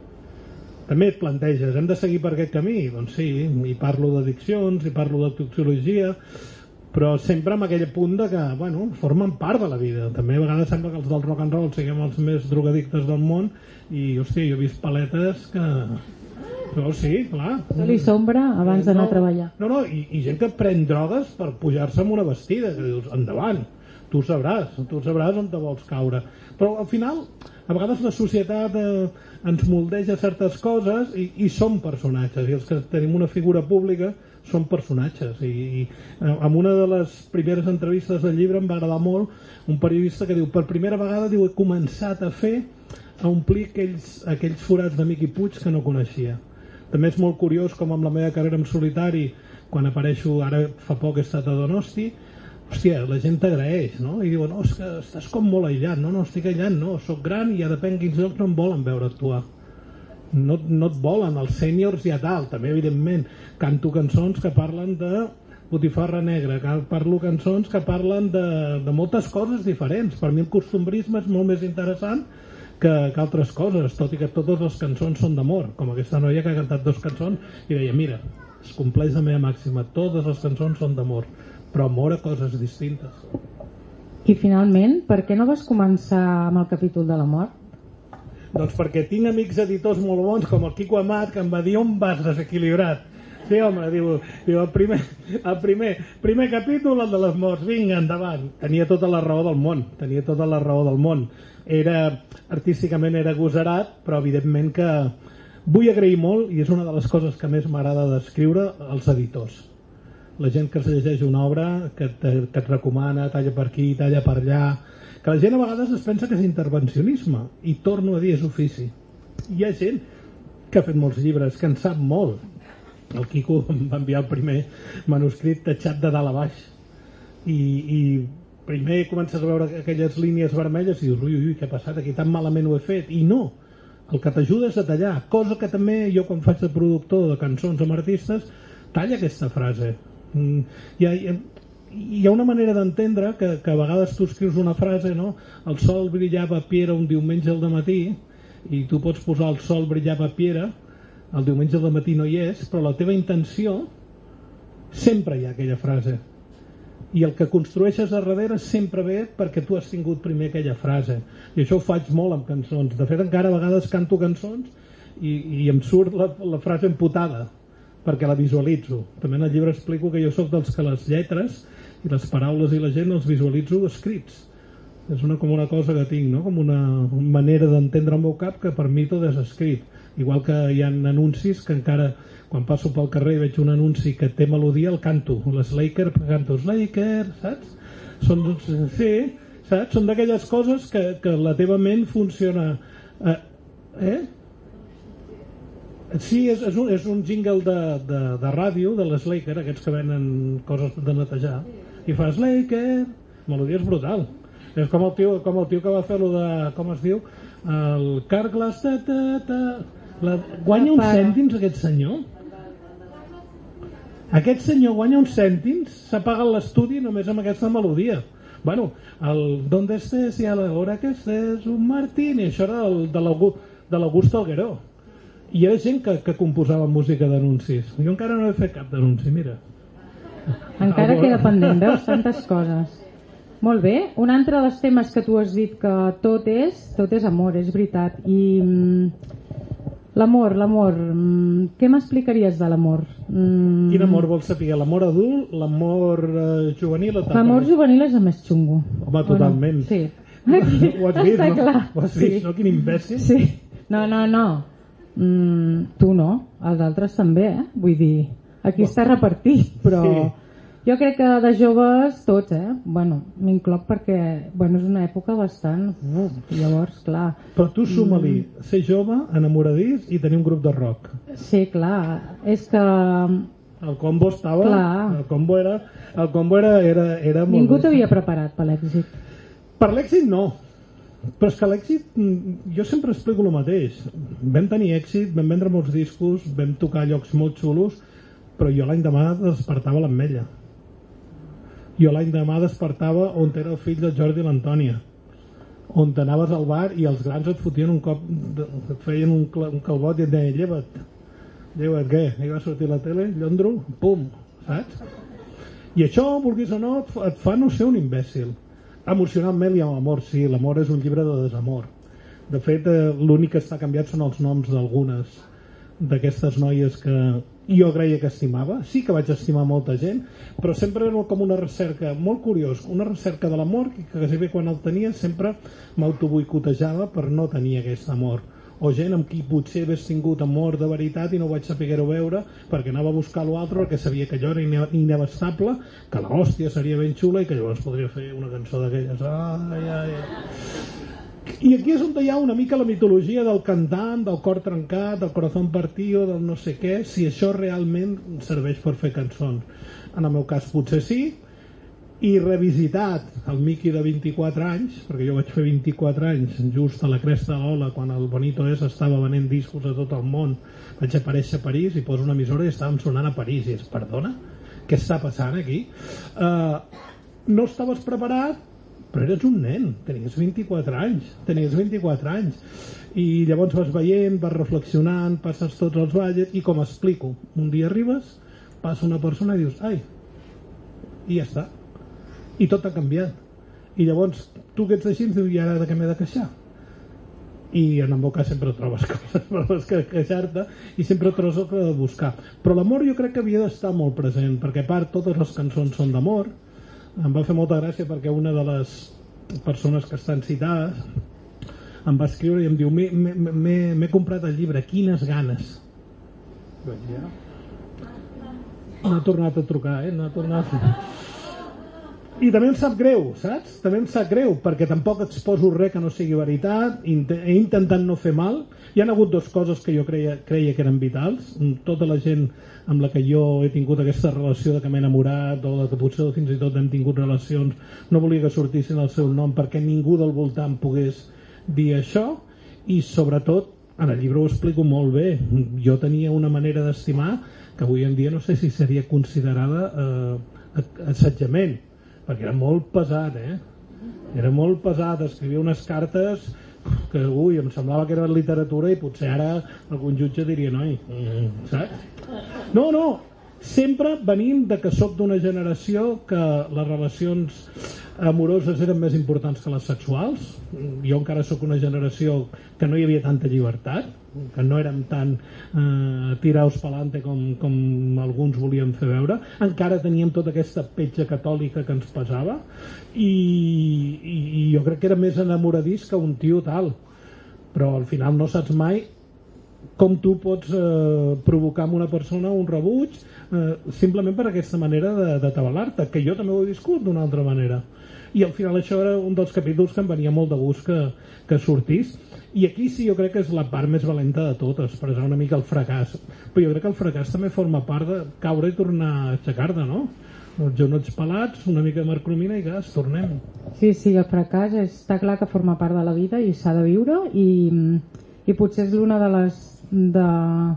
També et planteges, hem de seguir per aquest camí? Doncs sí, i parlo d'addiccions, i parlo de toxicologia, però sempre amb aquell punt de que, bueno, formen part de la vida. També a vegades sembla que els del rock and roll siguem els més drogadictes del món, i, hòstia, jo he vist paletes que... No, sí, clar. Sol i sombra abans d'anar no, a treballar. No, no, i, i gent que pren drogues per pujar-se amb una vestida, que dius, endavant, tu sabràs, tu sabràs on te vols caure. Però al final, a vegades la societat eh, ens moldeja certes coses i, i som personatges, i els que tenim una figura pública són personatges. I, i en una de les primeres entrevistes del llibre em va agradar molt un periodista que diu, per primera vegada diu, he començat a fer, a omplir aquells, aquells forats de Miqui Puig que no coneixia. També és molt curiós com amb la meva carrera en solitari, quan apareixo, ara fa poc he estat a Donosti, hòstia, la gent t'agraeix, no? I diu, no, és que estàs com molt aïllat. No, no, estic aïllat, no, soc gran i ja depèn quins llocs no em volen veure actuar. No, no et volen, els sèniors ja tal, també evidentment. Canto cançons que parlen de botifarra negra, que parlo cançons que parlen de, de moltes coses diferents. Per mi el costumbrisme és molt més interessant que, que altres coses, tot i que totes les cançons són d'amor, com aquesta noia que ha cantat dos cançons i deia, mira, es compleix la meva màxima, totes les cançons són d'amor, però amor a coses distintes. I finalment, per què no vas començar amb el capítol de la mort? Doncs perquè tinc amics editors molt bons com el Quico Amat, que em va dir, on vas desequilibrat? Sí, home, diu, diu el, primer, el primer, primer capítol, el de les morts, vinga, endavant. Tenia tota la raó del món, tenia tota la raó del món. Era, artísticament era agosarat, però evidentment que vull agrair molt, i és una de les coses que més m'agrada d'escriure, als editors. La gent que es llegeix una obra, que, te, que et recomana, talla per aquí, talla per allà, que la gent a vegades es pensa que és intervencionisme, i torno a dir, és ofici. Hi ha gent que ha fet molts llibres, que en sap molt. El Quico em va enviar el primer manuscrit tatxat de dalt a baix, i, i primer comences a veure aquelles línies vermelles i dius, ui, ui, què ha passat aquí, tan malament ho he fet, i no, el que t'ajuda és a tallar, cosa que també jo quan faig de productor de cançons amb artistes, talla aquesta frase. Hi ha, hi ha una manera d'entendre que, que a vegades tu escrius una frase, no? El sol brillava a Piera un diumenge al dematí, i tu pots posar el sol brillava a Piera, el diumenge al dematí no hi és, però la teva intenció sempre hi ha aquella frase, i el que construeixes a darrere sempre ve perquè tu has tingut primer aquella frase, i això ho faig molt amb cançons. De fet, encara a vegades canto cançons i, i em surt la, la frase emputada perquè la visualitzo. També en el llibre explico que jo sóc dels que les lletres i les paraules i la gent els visualitzo escrits. És una, com una cosa que tinc, no? Com una, una manera d'entendre el meu cap que per mi tot és escrit. Igual que hi ha anuncis que encara, quan passo pel carrer i veig un anunci que té melodia, el canto. Les Laker, canto els Laker, saps? Són, sí, saps? Són d'aquelles coses que, que la teva ment funciona. Eh? eh? Sí, és, és, un, és un jingle de, de, de ràdio de les Laker, aquests que venen coses de netejar, i fas Laker, melodia és brutal. És com el tio, com el tio que va fer lo de, com es diu, el Carglass, ta, ta, ta, la, guanya uns cèntims aquest senyor? Aquest senyor guanya uns cèntims, s'ha pagat l'estudi només amb aquesta melodia. Bueno, el Donde estés y a la hora que estés un Martín, i això era el, de l'August Algueró. I hi ha gent que, que composava música d'anuncis. Jo encara no he fet cap d'anunci, mira. Encara queda pendent, veus tantes coses. Molt bé, un altre dels temes que tu has dit que tot és, tot és amor, és veritat. I mm, l'amor, l'amor, mm, què m'explicaries de l'amor? Mm... Quin amor vols saber? L'amor adult, l'amor eh, juvenil? L'amor juvenil és el més xungo. Home, totalment. No? Sí. Ho has vist, no? Clar. Ho has vist, sí. no? Quin imbècil. Sí. No, no, no. Mm, tu no, els altres també, eh? Vull dir, aquí oh. està repartit, però... Sí. Jo crec que de joves tots, eh? Bueno, m'incloc perquè bueno, és una època bastant... Uh, llavors, clar... Però tu suma-li mm. ser jove, enamoradís i tenir un grup de rock. Sí, clar. És que... El combo estava... Clar. El combo era... El combo era, era, era molt Ningú t'havia preparat per l'èxit. Per l'èxit no, però és que l'èxit, jo sempre explico el mateix. Vam tenir èxit, vam vendre molts discos, vam tocar llocs molt xulos, però jo l'any demà despertava l'Ametlla. Jo l'any demà despertava on era el fill del Jordi i l'Antònia, on anaves al bar i els grans et fotien un cop, et feien un, un calbot i et deien lleva't, lleva't, què? I va sortir a la tele, llondro, pum, saps? I això, vulguis o no, et fa no ser un imbècil. Emocionalment i amb amor, sí, l'amor és un llibre de desamor. De fet, eh, l'únic que està canviat són els noms d'algunes d'aquestes noies que jo creia que estimava. Sí que vaig estimar molta gent, però sempre era com una recerca, molt curiós, una recerca de l'amor que quasi bé quan el tenia sempre m'autoboicotejava per no tenir aquest amor. O gent amb qui potser hagués tingut amor de veritat i no vaig saber-ho veure perquè anava a buscar l'altre perquè sabia que allò era inabastable, que l'hòstia seria ben xula i que llavors podria fer una cançó d'aquelles. Ai, ai, ai. I aquí és on hi ha una mica la mitologia del cantant, del cor trencat, del corazón partido, del no sé què, si això realment serveix per fer cançons. En el meu cas potser sí, i revisitat el Miqui de vint-i-quatre anys, perquè jo vaig fer vint-i-quatre anys just a la cresta de l'ola quan el Bonito S estava venent discos a tot el món. Vaig aparèixer a París i poso una emissora i estàvem sonant a París i és, perdona, què està passant aquí? Uh, no estaves preparat, però eres un nen, tenies vint-i-quatre anys, tenies vint-i-quatre anys, i llavors vas veient, vas reflexionant, passes tots els balles, i com explico, un dia arribes, passa una persona i dius, ai, i ja està. I tot ha canviat. I llavors tu que ets així ens dius, i ara de què m'he de queixar? I en el meu cas sempre trobes coses per les que queixar-te i sempre trobes el que he de buscar. Però l'amor jo crec que havia d'estar molt present, perquè a part totes les cançons són d'amor. Em va fer molta gràcia perquè una de les persones que estan citades em va escriure i em diu, m'he comprat el llibre, quines ganes. Ja. No ha tornat a trucar, eh? No ha tornat a... I també em sap greu, saps? També em sap greu, perquè tampoc exposo res que no sigui veritat, he intentat no fer mal. Hi ha hagut dues coses que jo creia, creia que eren vitals. Tota la gent amb la que jo he tingut aquesta relació de que m'he enamorat, o de que potser fins i tot hem tingut relacions, no volia que sortissin el seu nom perquè ningú del voltant pogués dir això, i sobretot, en el llibre ho explico molt bé, jo tenia una manera d'estimar que avui en dia no sé si seria considerada eh, assetjament, perquè era molt pesat, eh? Era molt pesat, escrivia unes cartes que, ui, em semblava que era literatura i potser ara algun jutge diria, noi, mm, saps? No, no, sempre venint de que soc d'una generació que les relacions amoroses eren més importants que les sexuals. Jo encara sóc una generació que no hi havia tanta llibertat, que no érem tan eh, tiraos pa'lante com, com alguns volien fer veure. Encara teníem tota aquesta petja catòlica que ens pesava i, i, i jo crec que era més enamoradís que un tio tal, però al final no saps mai com tu pots eh, provocar en una persona un rebuig eh, simplement per aquesta manera de, de tabalar-te, que jo també ho he viscut d'una altra manera. I al final això era un dels capítols que em venia molt de gust que, que sortís. I aquí sí jo crec que és la part més valenta de tot, expressar una mica el fracàs. Però jo crec que el fracàs també forma part de caure i tornar a aixecar-te, no? Els genots pelats, una mica de marcromina i gas, tornem. Sí, sí, el fracàs està clar que forma part de la vida i s'ha de viure i, i potser és una de les de,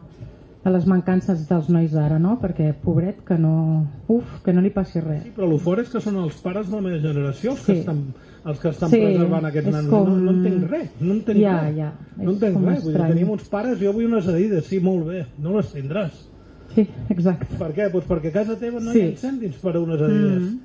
de les mancances dels nois d'ara, no? Perquè, pobret, que no... Uf, que no li passi res. Sí, però el fort és que són els pares de la meva generació els sí. que estan, els que estan sí, preservant aquests nanos. Com... No, no entenc res, no entenc ja, res. Ja, no entenc res. Vull dir, tenim uns pares, jo vull unes adides, sí, molt bé, no les tindràs. Sí, exacte. Per què? Pues perquè a casa teva no sí. hi ha cèntims per a unes adides. Mm.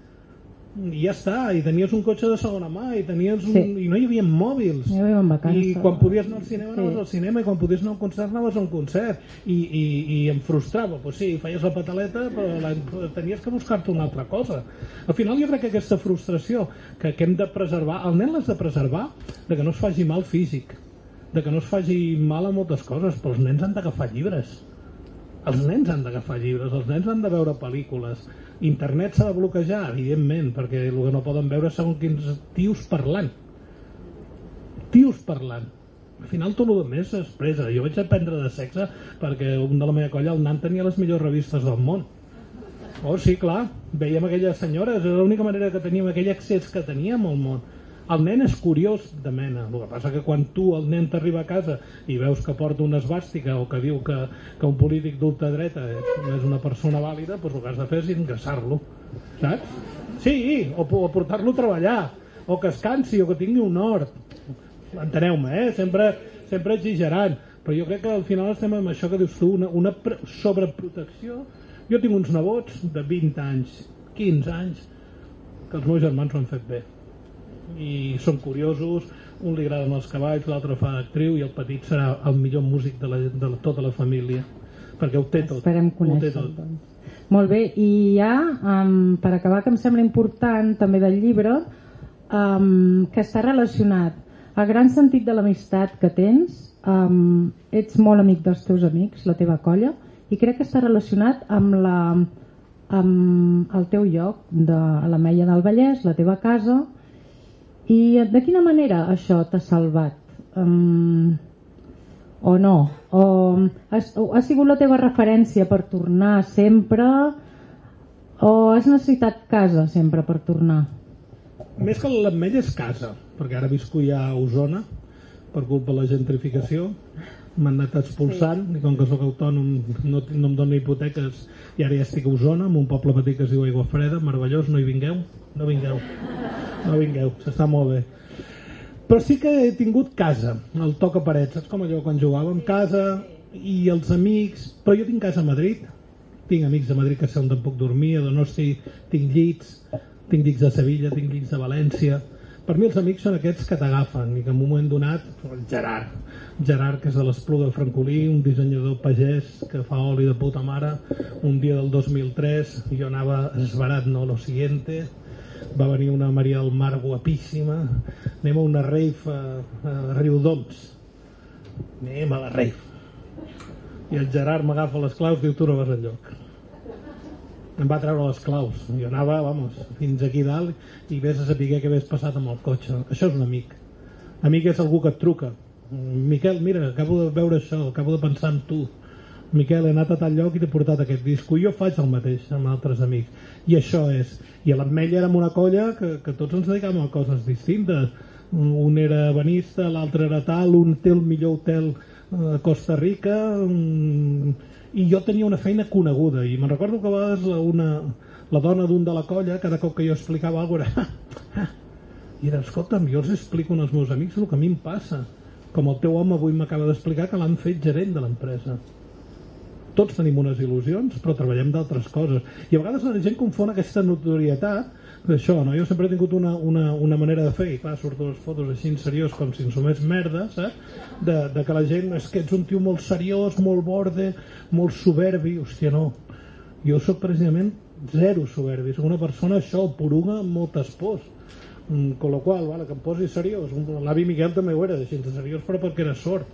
I ja està, i tenies un cotxe de segona mà i, tenies un... sí. i no hi havia mòbils no hi havia vacances, i quan podies anar al cinema sí. anaves al cinema i quan podies anar a un concert anaves a un concert i, i, i em frustrava, pues sí, feies la pataleta però la... tenies que buscar-te una altra cosa. Al final jo crec que aquesta frustració que, que hem de preservar, el nen l'has de preservar de que no es faci mal físic, de que no es faci mal a moltes coses, però els nens han d'agafar llibres, els nens han d'agafar llibres, els nens han de veure pel·lícules. Internet s'ha de bloquejar, evidentment, perquè el que no poden veure són quins tios parlant. Tios parlant. Al final tot el més s'expressa. Jo vaig aprendre de sexe perquè un de la meva colla, el nan, tenia les millors revistes del món. Oh, sí, clar. Veiem aquelles senyores, era l'única manera que teníem, aquell accés que teníem al món. El nen és curiós de mena, el que passa que quan tu, el nen, t'arriba a casa i veus que porta una esvàstica o que diu que, que un polític d'ultradreta és, és una persona vàlida, doncs el que has de fer és ingressar-lo, saps? Sí, o, o portar-lo a treballar, o que es cansi, o que tingui un hort. Enteneu-me, eh? Sempre, sempre exagerant, però jo crec que al final estem amb això que dius tu, una, una sobreprotecció. Jo tinc uns nebots de vint anys, quinze anys, que els meus germans ho han fet bé i són curiosos, un li agraden els cavalls, l'altre fa d'actriu i el petit serà el millor músic de, la, de la, tota la família, perquè ho té tot. Esperem conèixer-lo, doncs. Molt bé, i ja um, per acabar, que em sembla important també del llibre, um, que està relacionat al gran sentit de l'amistat que tens. Um, ets molt amic dels teus amics, la teva colla, i crec que està relacionat amb la amb el teu lloc de a l'Ametlla del Vallès, la teva casa. I de quina manera això t'ha salvat? Um, o no? O has, o ha sigut la teva referència per tornar sempre? O has necessitat casa sempre per tornar? Més que l'Ametlla és casa, perquè ara visco ja a Osona per culpa de la gentrificació. M'han anat expulsant, sí. I com que sóc autònom no, no em dono hipoteques i ara ja estic a Osona, en un poble petit que es diu Aigua Freda, meravellós, no hi vingueu, no vingueu, no vingueu, s'està molt bé. Però sí que he tingut casa, el toca parets, saps com allò quan jugàvem? Casa i els amics, però jo tinc casa a Madrid, tinc amics a Madrid que sé on em puc dormir, a Donosti tinc llits, tinc llits de Sevilla, tinc llits de València. Per mi els amics són aquests que t'agafen i que en un moment donat, el Gerard, Gerard que és de l'Espluga de Francolí, un dissenyador pagès que fa oli de puta mare, un dia del dos mil tres, jo anava esverat, no, lo siguiente, va venir una Maria del Mar guapíssima, anem a una rave a, a Riudoms, anem a la rave, i el Gerard m'agafa les claus i diu, tu no vas enlloc. Em va treure les claus, jo anava, vamos, fins aquí dalt i vés a saber què hagués passat amb el cotxe. Això és un amic. Amic és algú que et truca. Miquel, mira, acabo de veure això, acabo de pensar en tu. Miquel, he anat a tal lloc i t'he portat aquest disco. I jo faig el mateix amb altres amics. I això és. I a l'Ametlla érem una colla que, que tots ens dedicàvem a coses distintes. Un era ebenista, l'altre era tal, un té el millor hotel a Costa Rica, un... i jo tenia una feina coneguda i me'n recordo que a vegades una, la dona d'un de la colla, cada cop que jo explicava alguna cosa era, i era, escolta'm, jo els explico als meus amics el que a mi em passa, com el teu home avui m'acaba d'explicar que l'han fet gerent de l'empresa. Tots tenim unes il·lusions, però treballem d'altres coses i a vegades la gent confon aquesta notorietat d'això, no? Jo sempre he tingut una, una, una manera de fer, i clar, surto les fotos així en seriós com si ensumés merda, saps? De, de que la gent, és que ets un tio molt seriós, molt borde, molt soberbi. Hòstia, no, jo sóc precisament zero soberbi, sóc una persona, això, poruga amb moltes pors, mm, con lo qual, vale, que em posi seriós. L'avi Miquel també ho era, així de seriós, però perquè era sord,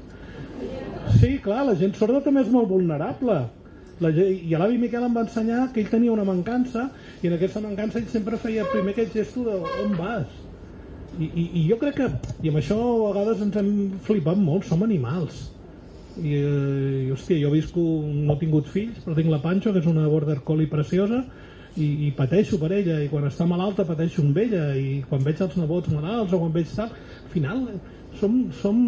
saps? Sí, clar, la gent sorda també és molt vulnerable. La, i l'avi Miquel em va ensenyar que ell tenia una mancança i en aquesta mancança ell sempre feia primer aquest gesto de on vas i, i, i jo crec que i amb això a vegades ens hem flipat molt, som animals i, i hòstia, jo visco, no he tingut fills però tinc la Pancho que és una border collie preciosa i, i pateixo per ella i quan està malalta pateixo amb ella i quan veig els nebots malalts o quan veig tal, al final som, som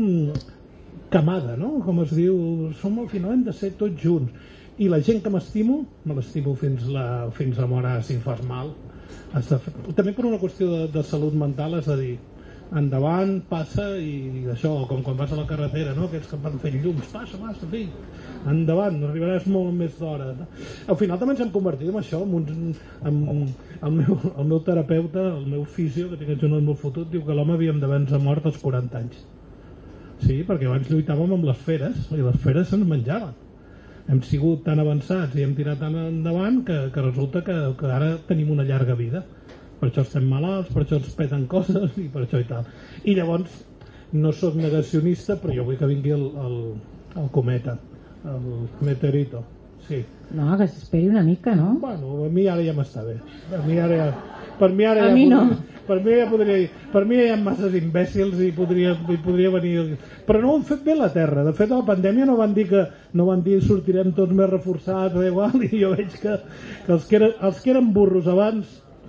camada, no? Com es diu, som al final hem de ser tots junts i la gent que m'estimo, me l'estimo fins, la, fins a mort si em fas mal. Has de fer... També per una qüestió de, de salut mental, és a dir, endavant, passa, i això, com quan vas a la carretera, no? Aquests que van fent llums, passa, passa, fill, endavant, arribaràs molt més d'hora. No? Al final també ens hem convertit en això, en un, en, el, meu, el meu terapeuta, el meu fisio, que tinc el genoll molt fotut, diu que l'home havíem d'haver mort als quaranta anys. Sí, perquè abans lluitàvem amb les feres, i les feres se'ns menjaven. Hem sigut tan avançats i hem tirat tan endavant que, que resulta que, que ara tenim una llarga vida. Per això estem malalts, per això ens peten coses i per això i tal. I llavors no sóc negacionista, però jo vull que vingui el, el, el cometa, el meteorito. Sí. No, que s'esperi una mica, no? Bueno, a mi ara ja m'està bé. A mi ara ja... Per mi ara a ja mi no. Podria, per mi ja podria dir, per mi hi ha masses imbècils i podria, i podria venir... Però no ho han fet bé la Terra. De fet, a la pandèmia no van dir que no van dir sortirem tots més reforçats o igual, i jo veig que, que, els, que eren, els que eren burros abans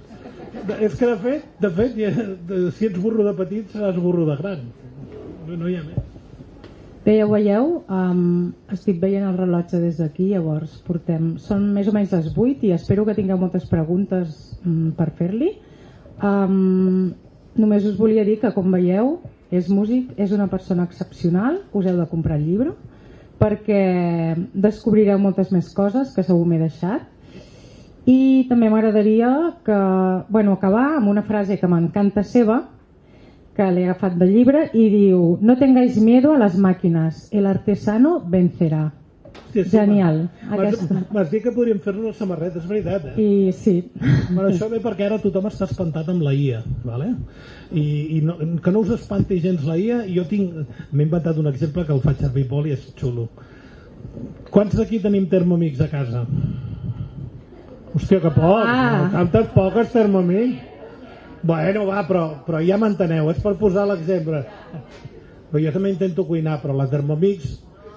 És que de fet, de fet ja, de, si ets burro de petit seràs burro de gran. No, no hi ha més. Bé, ja ho veieu, um, estic veient el rellotge des d'aquí, llavors portem, són més o menys les vuit i espero que tingueu moltes preguntes um, per fer-li. Um, només us volia dir que, com veieu, és músic, és una persona excepcional, us heu de comprar el llibre perquè descobrireu moltes més coses que segur m'he deixat. I també m'agradaria que, bueno, acabar amb una frase que m'encanta seva, que l'he agafat del llibre, i diu: no tengáis miedo a las máquinas, el artesano vencerá. Sí, sí, genial. M'has dit que podríem fer-nos una samarreta, és veritat, eh? I sí. Bueno, això ve perquè ara tothom està espantat amb la I A, vale? I, i no, que no us espanti gens la I A. Jo tinc, m'he inventat un exemple que el faig servir molt i és xulo. Quants d'aquí tenim Thermomix a casa? Hòstia, que poc! Ah. Tantes poques Thermomix. Bueno, va, però, però ja m'enteneu, és per posar l'exemple. Però jo també intento cuinar, però la Thermomix...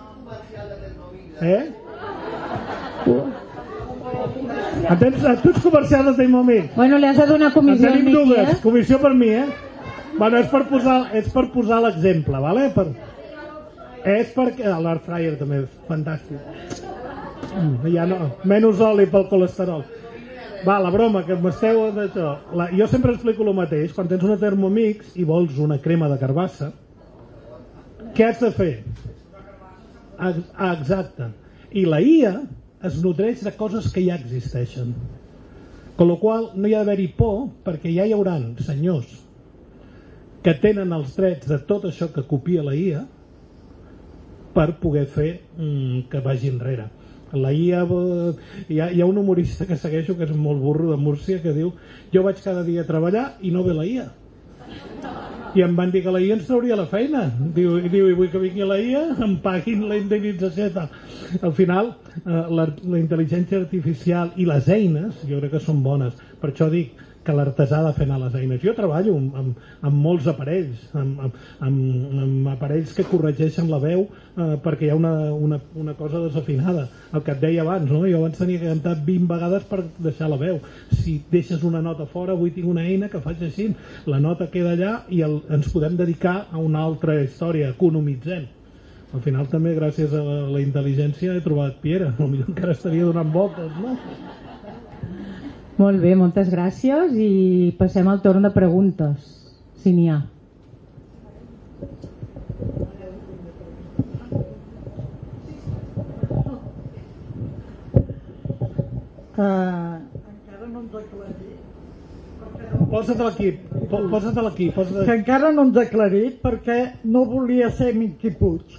Eh? Entens? Tu ets comercial de Thermomix. Bueno, li has de donar comissió al Miqui, dues, eh? comissió per mi, eh? Bueno, és per posar, és per posar l'exemple, vale? Per... És perquè... L'air fryer també és fantàstic. Ja no, menys oli pel colesterol. Va, la broma, que m'esteu d'això. La... Jo sempre explico el mateix. Quan tens una Thermomix i vols una crema de carbassa, què has de fer? Exacte. I la I A es nodreix de coses que ja existeixen. Con lo qual no hi ha d'haver-hi por, perquè ja hi hauran senyors que tenen els drets de tot això que copia la I A per poder fer mm, que vagi enrere. La I A, hi ha, hi ha un humorista que segueixo que és molt burro de Múrcia que diu: jo vaig cada dia a treballar i no ve la I A. I em van dir que la I A ens trauria la feina. Diu, diu i vull que vingui la I A, em paguin la indemnització i tal. Al final, eh, la, la intel·ligència artificial i les eines, jo crec que són bones. Per això dic que l'artesà ha de fer anar les eines. Jo treballo amb, amb, amb molts aparells, amb, amb, amb, amb aparells que corregeixen la veu eh, perquè hi ha una, una, una cosa desafinada. El que et deia abans, no? Jo abans tenia que cantar vint vegades per deixar la veu. Si deixes una nota fora, avui tinc una eina que faig així. La nota queda allà i el, ens podem dedicar a una altra història, economitzem. Al final també, gràcies a la, la intel·ligència, he trobat Piera. Potser encara estaria donant voltes, no? Molt bé, moltes gràcies i passem al torn de preguntes, si n'hi ha. Uh, encara no ens aclarit. Posa't aquí, posa't aquí. Posa't... Que encara no ens ha aclarit perquè no volia ser Miqui Puig.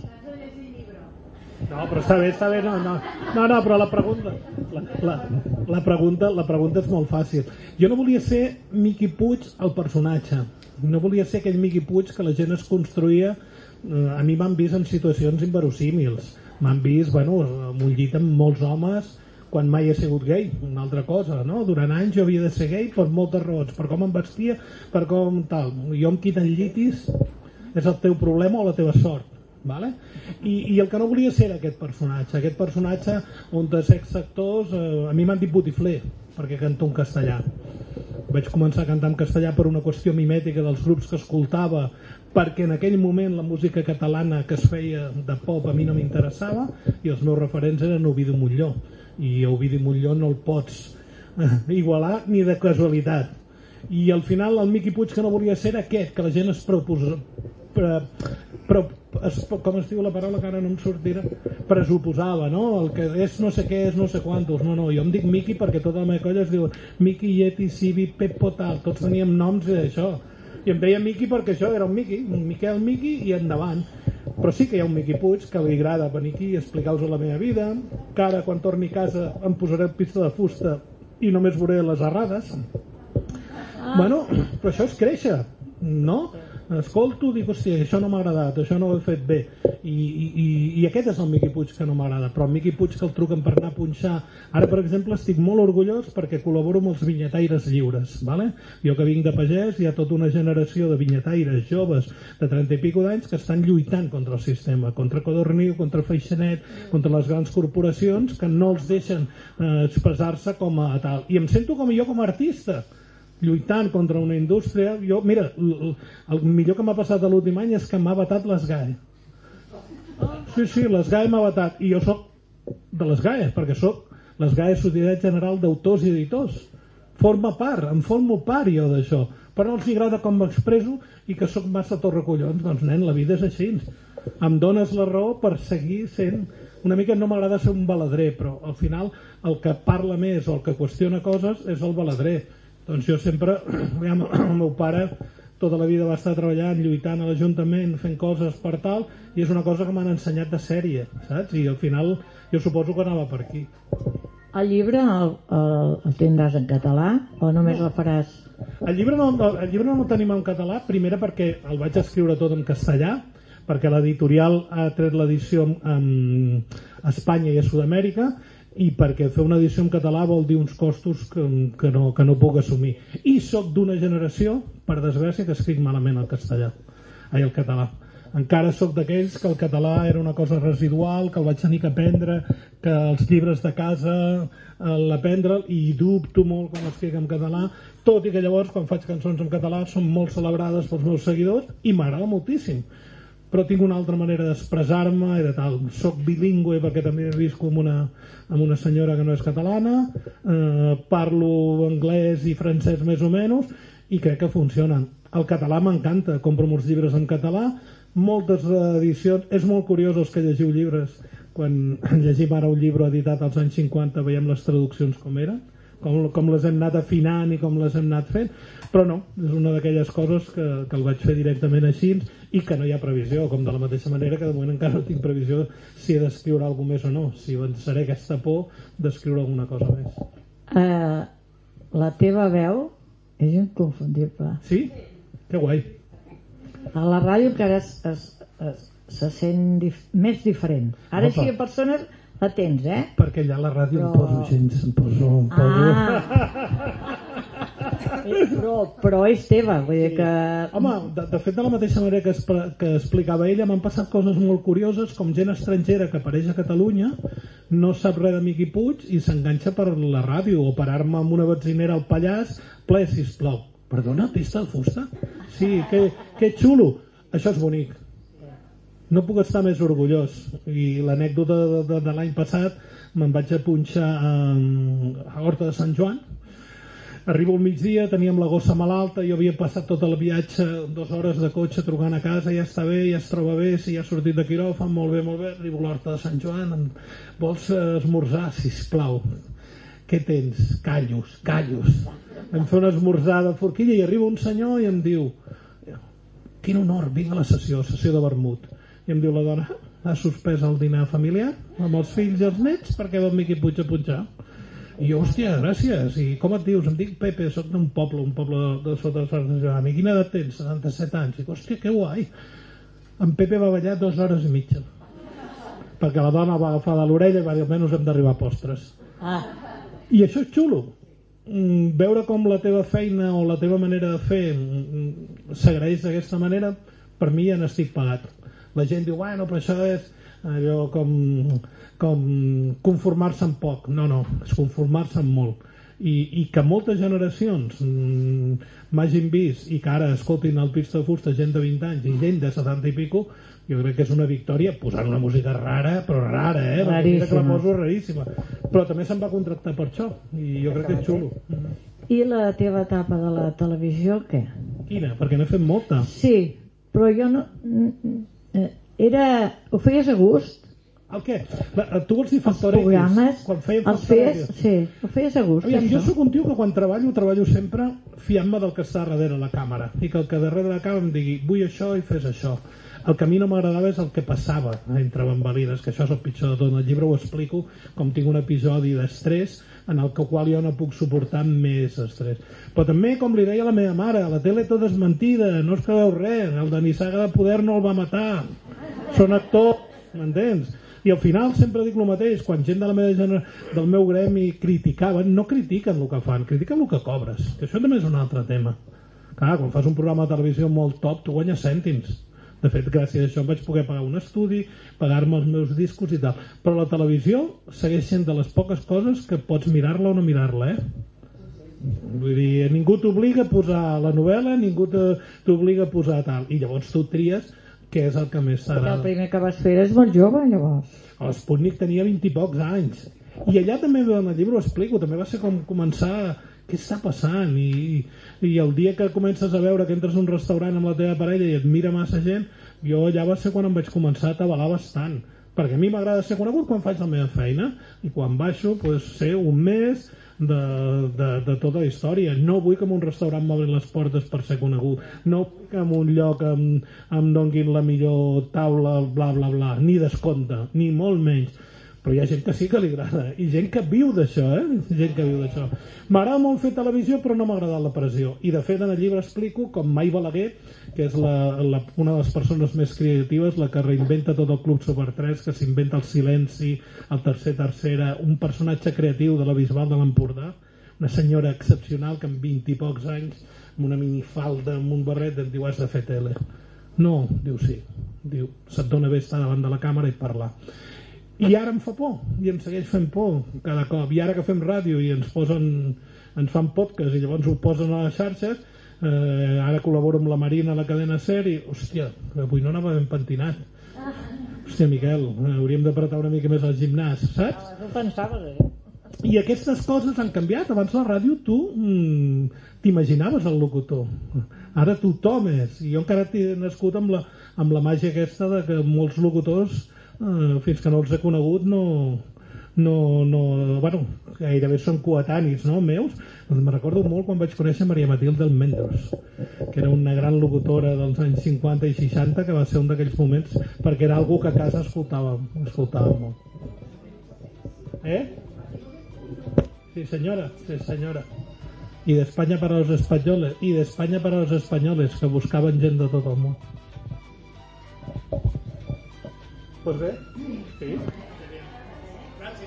No, però està bé, està bé, no, no, no, no però la pregunta, la, la, la pregunta, la pregunta és molt fàcil. Jo no volia ser Miqui Puig el personatge, no volia ser aquell Miqui Puig que la gent es construïa. A mi m'han vist en situacions inverosímils, m'han vist, bueno, amb un llit amb molts homes quan mai he sigut gay, una altra cosa, no? Durant anys jo havia de ser gay per moltes raons, per com em vestia, per com tal. Jo em quiten llitis, és el teu problema o la teva sort. Vale? I, i el que no volia ser era aquest personatge aquest personatge on de sex actors eh, a mi m'han dit botifler perquè canto en castellà. Vaig començar a cantar en castellà per una qüestió mimètica dels grups que escoltava, perquè en aquell moment la música catalana que es feia de pop a mi no m'interessava i els meus referents eren Ovidi Montllor, i Ovidi Montllor no el pots eh, igualar ni de casualitat. I al final el Miqui Puig que no volia ser era aquest, que la gent es proposa però, però es, com es diu la paraula que ara no em sortirà, pressuposava, no? El que és no sé què, és no sé quantos. No, no, jo em dic Miqui perquè tota la meva colla es diuen Miqui, Yeti, Sibi, Peppo, tal, tots teníem noms i d'això, i em deia Miqui perquè això era un Miqui, un Miquel Miqui i endavant. Però sí que hi ha un Miqui Puig que li agrada venir aquí i explicar-vos la meva vida, que ara quan torni a casa em posaré el pista de fusta i només veuré les errades. Ah. Bueno, però això és créixer, no? Escolto, dic, hòstia, això no m'ha agradat, això no ho he fet bé, i, i, i aquest és el Miqui Puig que no m'agrada, però el Miqui Puig que el truquen per anar a punxar. Ara, per exemple, estic molt orgullós perquè col·laboro amb els vinyetaires lliures, vale? Jo que vinc de pagès, hi ha tota una generació de vinyetaires joves de trenta i pico d'anys que estan lluitant contra el sistema, contra Codorniu, contra Freixenet, contra les grans corporacions que no els deixen eh, expressar-se com a tal, i em sento com jo com a artista. lluitant contra una indústria. Jo, mira, el, el millor que m'ha passat a l'últim any és que m'ha vetat l'S G A E. Sí, sí, l'S G A E m'ha vetat. I jo soc de l'S G A E, perquè soc l'S G A E, Societat General d'Autors i Editors. Forma part, em formo part jo d'això. Però no els agrada com m'expreso i que sóc massa torracollons. Doncs, nen, la vida és així. Em dones la raó per seguir sent... Una mica no m'agrada ser un baladrer, però al final el que parla més o el que qüestiona coses és el baladrer. Doncs jo sempre, el meu pare tota la vida va estar treballant, lluitant a l'Ajuntament, fent coses per tal, i és una cosa que m'han ensenyat de sèrie, saps? I al final jo suposo que anava per aquí. El llibre el, el, el tindràs en català o només el faràs? El llibre no, el llibre no el tenim en català, primera perquè el vaig escriure tot en castellà, perquè l'editorial ha tret l'edició a Espanya i a Sud-amèrica, i perquè fer una edició en català vol dir uns costos que, que, no, que no puc assumir. I sóc d'una generació, per desgràcia, que escric malament el castellà, ai, el català. Encara sóc d'aquells que el català era una cosa residual, que el vaig tenir que aprendre, que els llibres de casa l'aprendre'l, i dubto molt quan escric en català, tot i que llavors quan faig cançons en català són molt celebrades pels meus seguidors i m'agrada moltíssim. Però tinc una altra manera d'expressar-me i de tal. Soc bilingüe perquè també he viscut amb una, amb una senyora que no és catalana, eh, parlo anglès i francès més o menys, i crec que funcionen. El català m'encanta, compro molts llibres en català, moltes edicions. És molt curiós els que llegiu llibres. Quan llegim ara un llibre editat als anys cinquanta veiem les traduccions com eren, com, com les hem anat afinant i com les hem anat fent, però no, és una d'aquelles coses que, que el vaig fer directament així i que no hi ha previsió, com de la mateixa manera que de moment encara no tinc previsió si he d'escriure alguna més o no, si venceré aquesta por d'escriure alguna cosa més. Uh, la teva veu és inconfundible. Sí? Que guai. A la ràdio encara es, es, es, se sent dif més diferent. Ara Opa. sí que persones la tens, eh? Perquè allà a la ràdio però... em poso gens, em poso... Em poso... Ah. però, però és teva, vull dir que... Home, de, de fet, de la mateixa manera que, es, que explicava ella, m'han passat coses molt curioses, com gent estrangera que apareix a Catalunya, no sap res de Miqui Puig i s'enganxa per la ràdio, o parar-me amb una benzinera al Pallars, ple, sisplau. Perdona, pista de fusta? Sí, que, que xulo. Això és bonic. No puc estar més orgullós. I l'anècdota de, de, de l'any passat, me'n vaig a punxar a, a Horta de Sant Joan. Arribo al migdia, teníem la gossa malalta, jo havia passat tot el viatge, dues hores de cotxe trucant a casa, ja està bé, ja es troba bé, si ja ha sortit de quiròfan, molt bé, molt bé. Arribo a l'Horta de Sant Joan, em... vols esmorzar? Sisplau. Què tens? Callos, callos. Vam fer un esmorzar de forquilla i arriba un senyor i em diu: quin honor, vinc a la sessió, sessió de vermut. I em diu la dona: ha suspès el dinar familiar amb els fills i els nets perquè va Miqui Puig a punxar. I jo, hòstia, gràcies. I com et dius? Em dic Pepe, soc d'un poble, un poble de, de sota de Sant Joan. I quina edat tens? setanta-set anys. I dic, hòstia, que guai. En Pepe va ballar dues hores i mitja. Perquè la dona va agafar de l'orella i va dir, almenys hem d'arribar a postres. Ah. I això és xulo. Mm, veure com la teva feina o la teva manera de fer mm, s'agraeix d'aquesta manera, per mi ja n'estic pagat. La gent diu, bueno, però això és allò com, com conformar-se amb poc. No, no, és conformar-se amb molt. I, i que moltes generacions mm, m'hagin vist i que ara escoltin el Pista de Fusta gent de vint anys i gent de setanta i pico, jo crec que és una victòria, posant una música rara, però rara, eh? Raríssima. Que la poso raríssima. Però també se'm va contractar per això, i jo crec que és xulo. I la teva etapa de la televisió, què? Quina? Perquè n'he fet molta. Sí, però jo no... Era... Ho feies a gust? El què? Tu vols dir Factor X? Programes, quan fèiem els feies, sí, ho feies a gust. Aviam, jo soc un tio que quan treballo, treballo sempre fiant-me del que està darrere la càmera, i que el que darrere la càmera em digui vull això i fes això. El que a mi no m'agradava és el que passava entre bambalines, que això és el pitjor de tot. En el llibre ho explico, com tinc un episodi d'estrès en el qual jo no puc suportar més estrès. Però també, com li deia la meva mare, la tele tot és mentida, no es creu res, el de Nissaga de Poder no el va matar, són actors, m'entens? I al final sempre dic el mateix, quan gent de la meva gener... del meu gremi criticaven, no critiquen el que fan, critiquen el que cobres, que això també és un altre tema. Clar, quan fas un programa de televisió molt top, tu guanyes cèntims. De fet, gràcies a això em vaig poder pagar un estudi, pagar-me els meus discos i tal. Però la televisió segueix sent de les poques coses que pots mirar-la o no mirar-la, eh? Vull dir, ningú t'obliga a posar la novel·la, ningú t'obliga a posar tal. I llavors tu tries què és el que més t'agrada. El primer que vas fer és molt jove, llavors. L'Sputnik tenia vint i pocs anys. I allà també en el llibre ho explico, també va ser com començar què està passant i, i el dia que comences a veure que entres a un restaurant amb la teva parella i et mira massa gent, jo allà va ser quan em vaig començar a atabalar bastant, perquè a mi m'agrada ser conegut quan faig la meva feina i quan baixo, pues, ser un mes de, de, de tota la història. No vull que en un restaurant m'obrin les portes per ser conegut, no que en un lloc em, em donguin la millor taula, bla bla bla, ni descompte, ni molt menys. Però hi ha gent que sí que li agrada, i gent que viu d'això, eh? Gent que viu d'això. M'agrada molt fer televisió, però no m'ha agradat la pressió. I de fet, en el llibre explico com Mai Balaguer, que és la, la, una de les persones més creatives, la que reinventa tot el Club Super tres, que s'inventa el silenci, el tercer tercera, un personatge creatiu de la Bisbal de l'Empordà, una senyora excepcional que amb vint i pocs anys, amb una minifalda, amb un barret, em diu, has de fer tele. No, diu sí. Diu, se't dona bé estar davant de la càmera i parlar. I ara em fa por, i em segueix fent por cada cop, i ara que fem ràdio i ens posen, ens fan podcast i llavors ho posen a les xarxes, eh, ara col·laboro amb la Marina a la cadena SER i, hòstia, avui no anava ben pentinat. Hòstia, Miquel, hauríem d'apretar una mica més al gimnàs, saps? No pensaves, eh? I aquestes coses han canviat. Abans la ràdio tu mm, t'imaginaves el locutor, ara tothom és, i jo encara t'he nascut amb la, amb la màgia aquesta de que molts locutors Uh, fins que no els he conegut no, no, no, bueno, gairebé són coetanis, no, meus. Doncs me recordo molt quan vaig conèixer Maria Matilde Almendros, que era una gran locutora dels anys cinquanta i seixanta, que va ser un d'aquells moments perquè era algú que a casa escoltàvem, escoltàvem molt. Eh? Sí, senyora, sí, senyora. Y de España para los españoles, y de España para los españoles, que buscaven gent de tot el món. Pues bé, sí. Gràcies.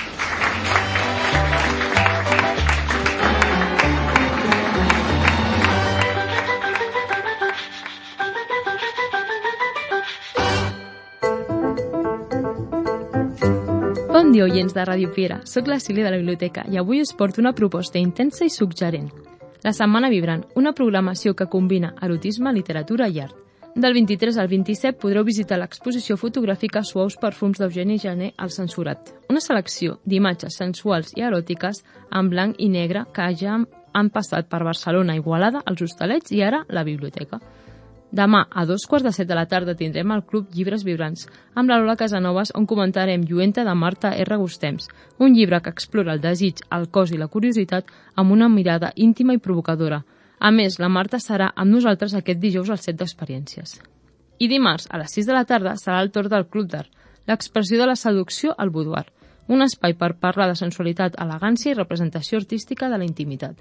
Bon dia, oients de Ràdio Piera. Soc la Sílvia de la Biblioteca i avui us porto una proposta intensa i suggerent. La Setmana Vibrant, una programació que combina erotisme, literatura i art. Del vint-i-tres al vint-i-set podreu visitar l'exposició fotogràfica Suaus perfums d'Eugeni Jané al Censurat, una selecció d'imatges sensuals i eròtiques en blanc i negre que ja han passat per Barcelona, Igualada, els Hostalets i ara la Biblioteca. Demà, a dos quarts de set de la tarda, tindrem el Club Llibres Vibrants, amb la Lola Casanovas, on comentarem Lluenta de Marta R. Gustems, un llibre que explora el desig, el cos i la curiositat amb una mirada íntima i provocadora. A més, la Marta serà amb nosaltres aquest dijous al set d'Experiències. I dimarts, a les sis de la tarda, serà el torn del Club d'Art, l'expressió de la seducció al boudoir, un espai per parlar de sensualitat, elegància i representació artística de la intimitat.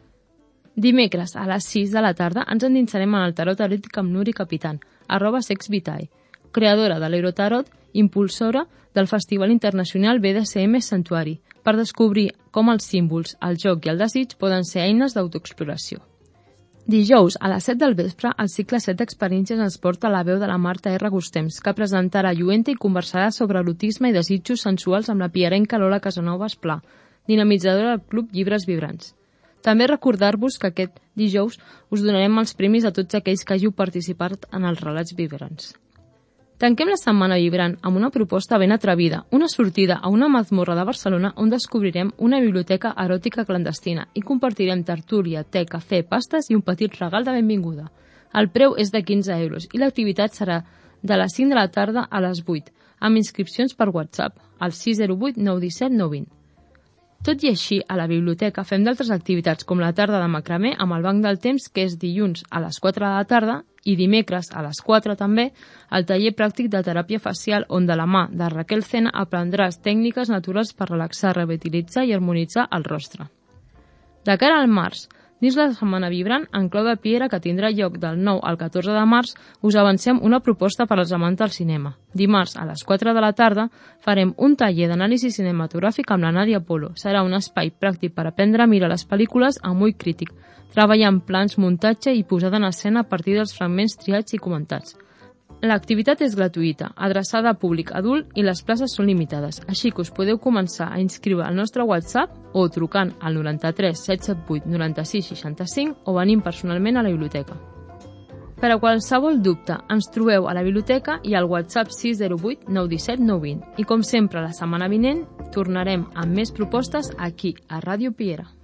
Dimecres, a les sis de la tarda, ens endinsarem en el tarot eròtic amb Nuri Capitan, arroba sexvitae, creadora de l'Erotarot, impulsora del Festival Internacional B D S M Santuari, per descobrir com els símbols, el joc i el desig poden ser eines d'autoexploració. Dijous, a les set del vespre, el cicle set d'Experiències ens porta la veu de la Marta R. Gustems, que presentarà Lluenta i conversarà sobre erotisme i desitjos sensuals amb la piarenca Lola Casanovas Pla, dinamitzadora del Club Llibres Vibrants. També recordar-vos que aquest dijous us donarem els premis a tots aquells que hàgiu participat en els relats vibrants. Tanquem la setmana vibrant amb una proposta ben atrevida, una sortida a una mazmorra de Barcelona on descobrirem una biblioteca eròtica clandestina i compartirem tertúlia, te, cafè, pastes i un petit regal de benvinguda. El preu és de quinze euros i l'activitat serà de les cinc de la tarda a les vuit, amb inscripcions per WhatsApp, al sis zero vuit nou un set nou dos zero. Tot i així, a la biblioteca fem d'altres activitats com la tarda de macramé amb el Banc del Temps, que és dilluns a les quatre de la tarda, i dimecres a les quatre també, el taller pràctic de teràpia facial on de la mà de Raquel Cena aprendràs tècniques naturals per relaxar, revitalitzar i harmonitzar el rostre. De cara al març, dins la Setmana Vibrant, en clau de Piera, que tindrà lloc del nou al catorze de març, us avancem una proposta per als amants del cinema. Dimarts, a les quatre de la tarda, farem un taller d'anàlisi cinematogràfic amb la Nàdia Polo. Serà un espai pràctic per aprendre a mirar les pel·lícules amb ull crític, treballar en plans, muntatge i posada en escena a partir dels fragments triats i comentats. L'activitat és gratuïta, adreçada a públic adult i les places són limitades, així que us podeu començar a inscriure al nostre WhatsApp o trucant al noranta-tres set set vuit noranta-sis seixanta-cinc o venint personalment a la biblioteca. Per a qualsevol dubte, ens trobeu a la biblioteca i al WhatsApp sis zero vuit nou un set nou dos zero. I com sempre, la setmana vinent tornarem amb més propostes aquí, a Ràdio Piera.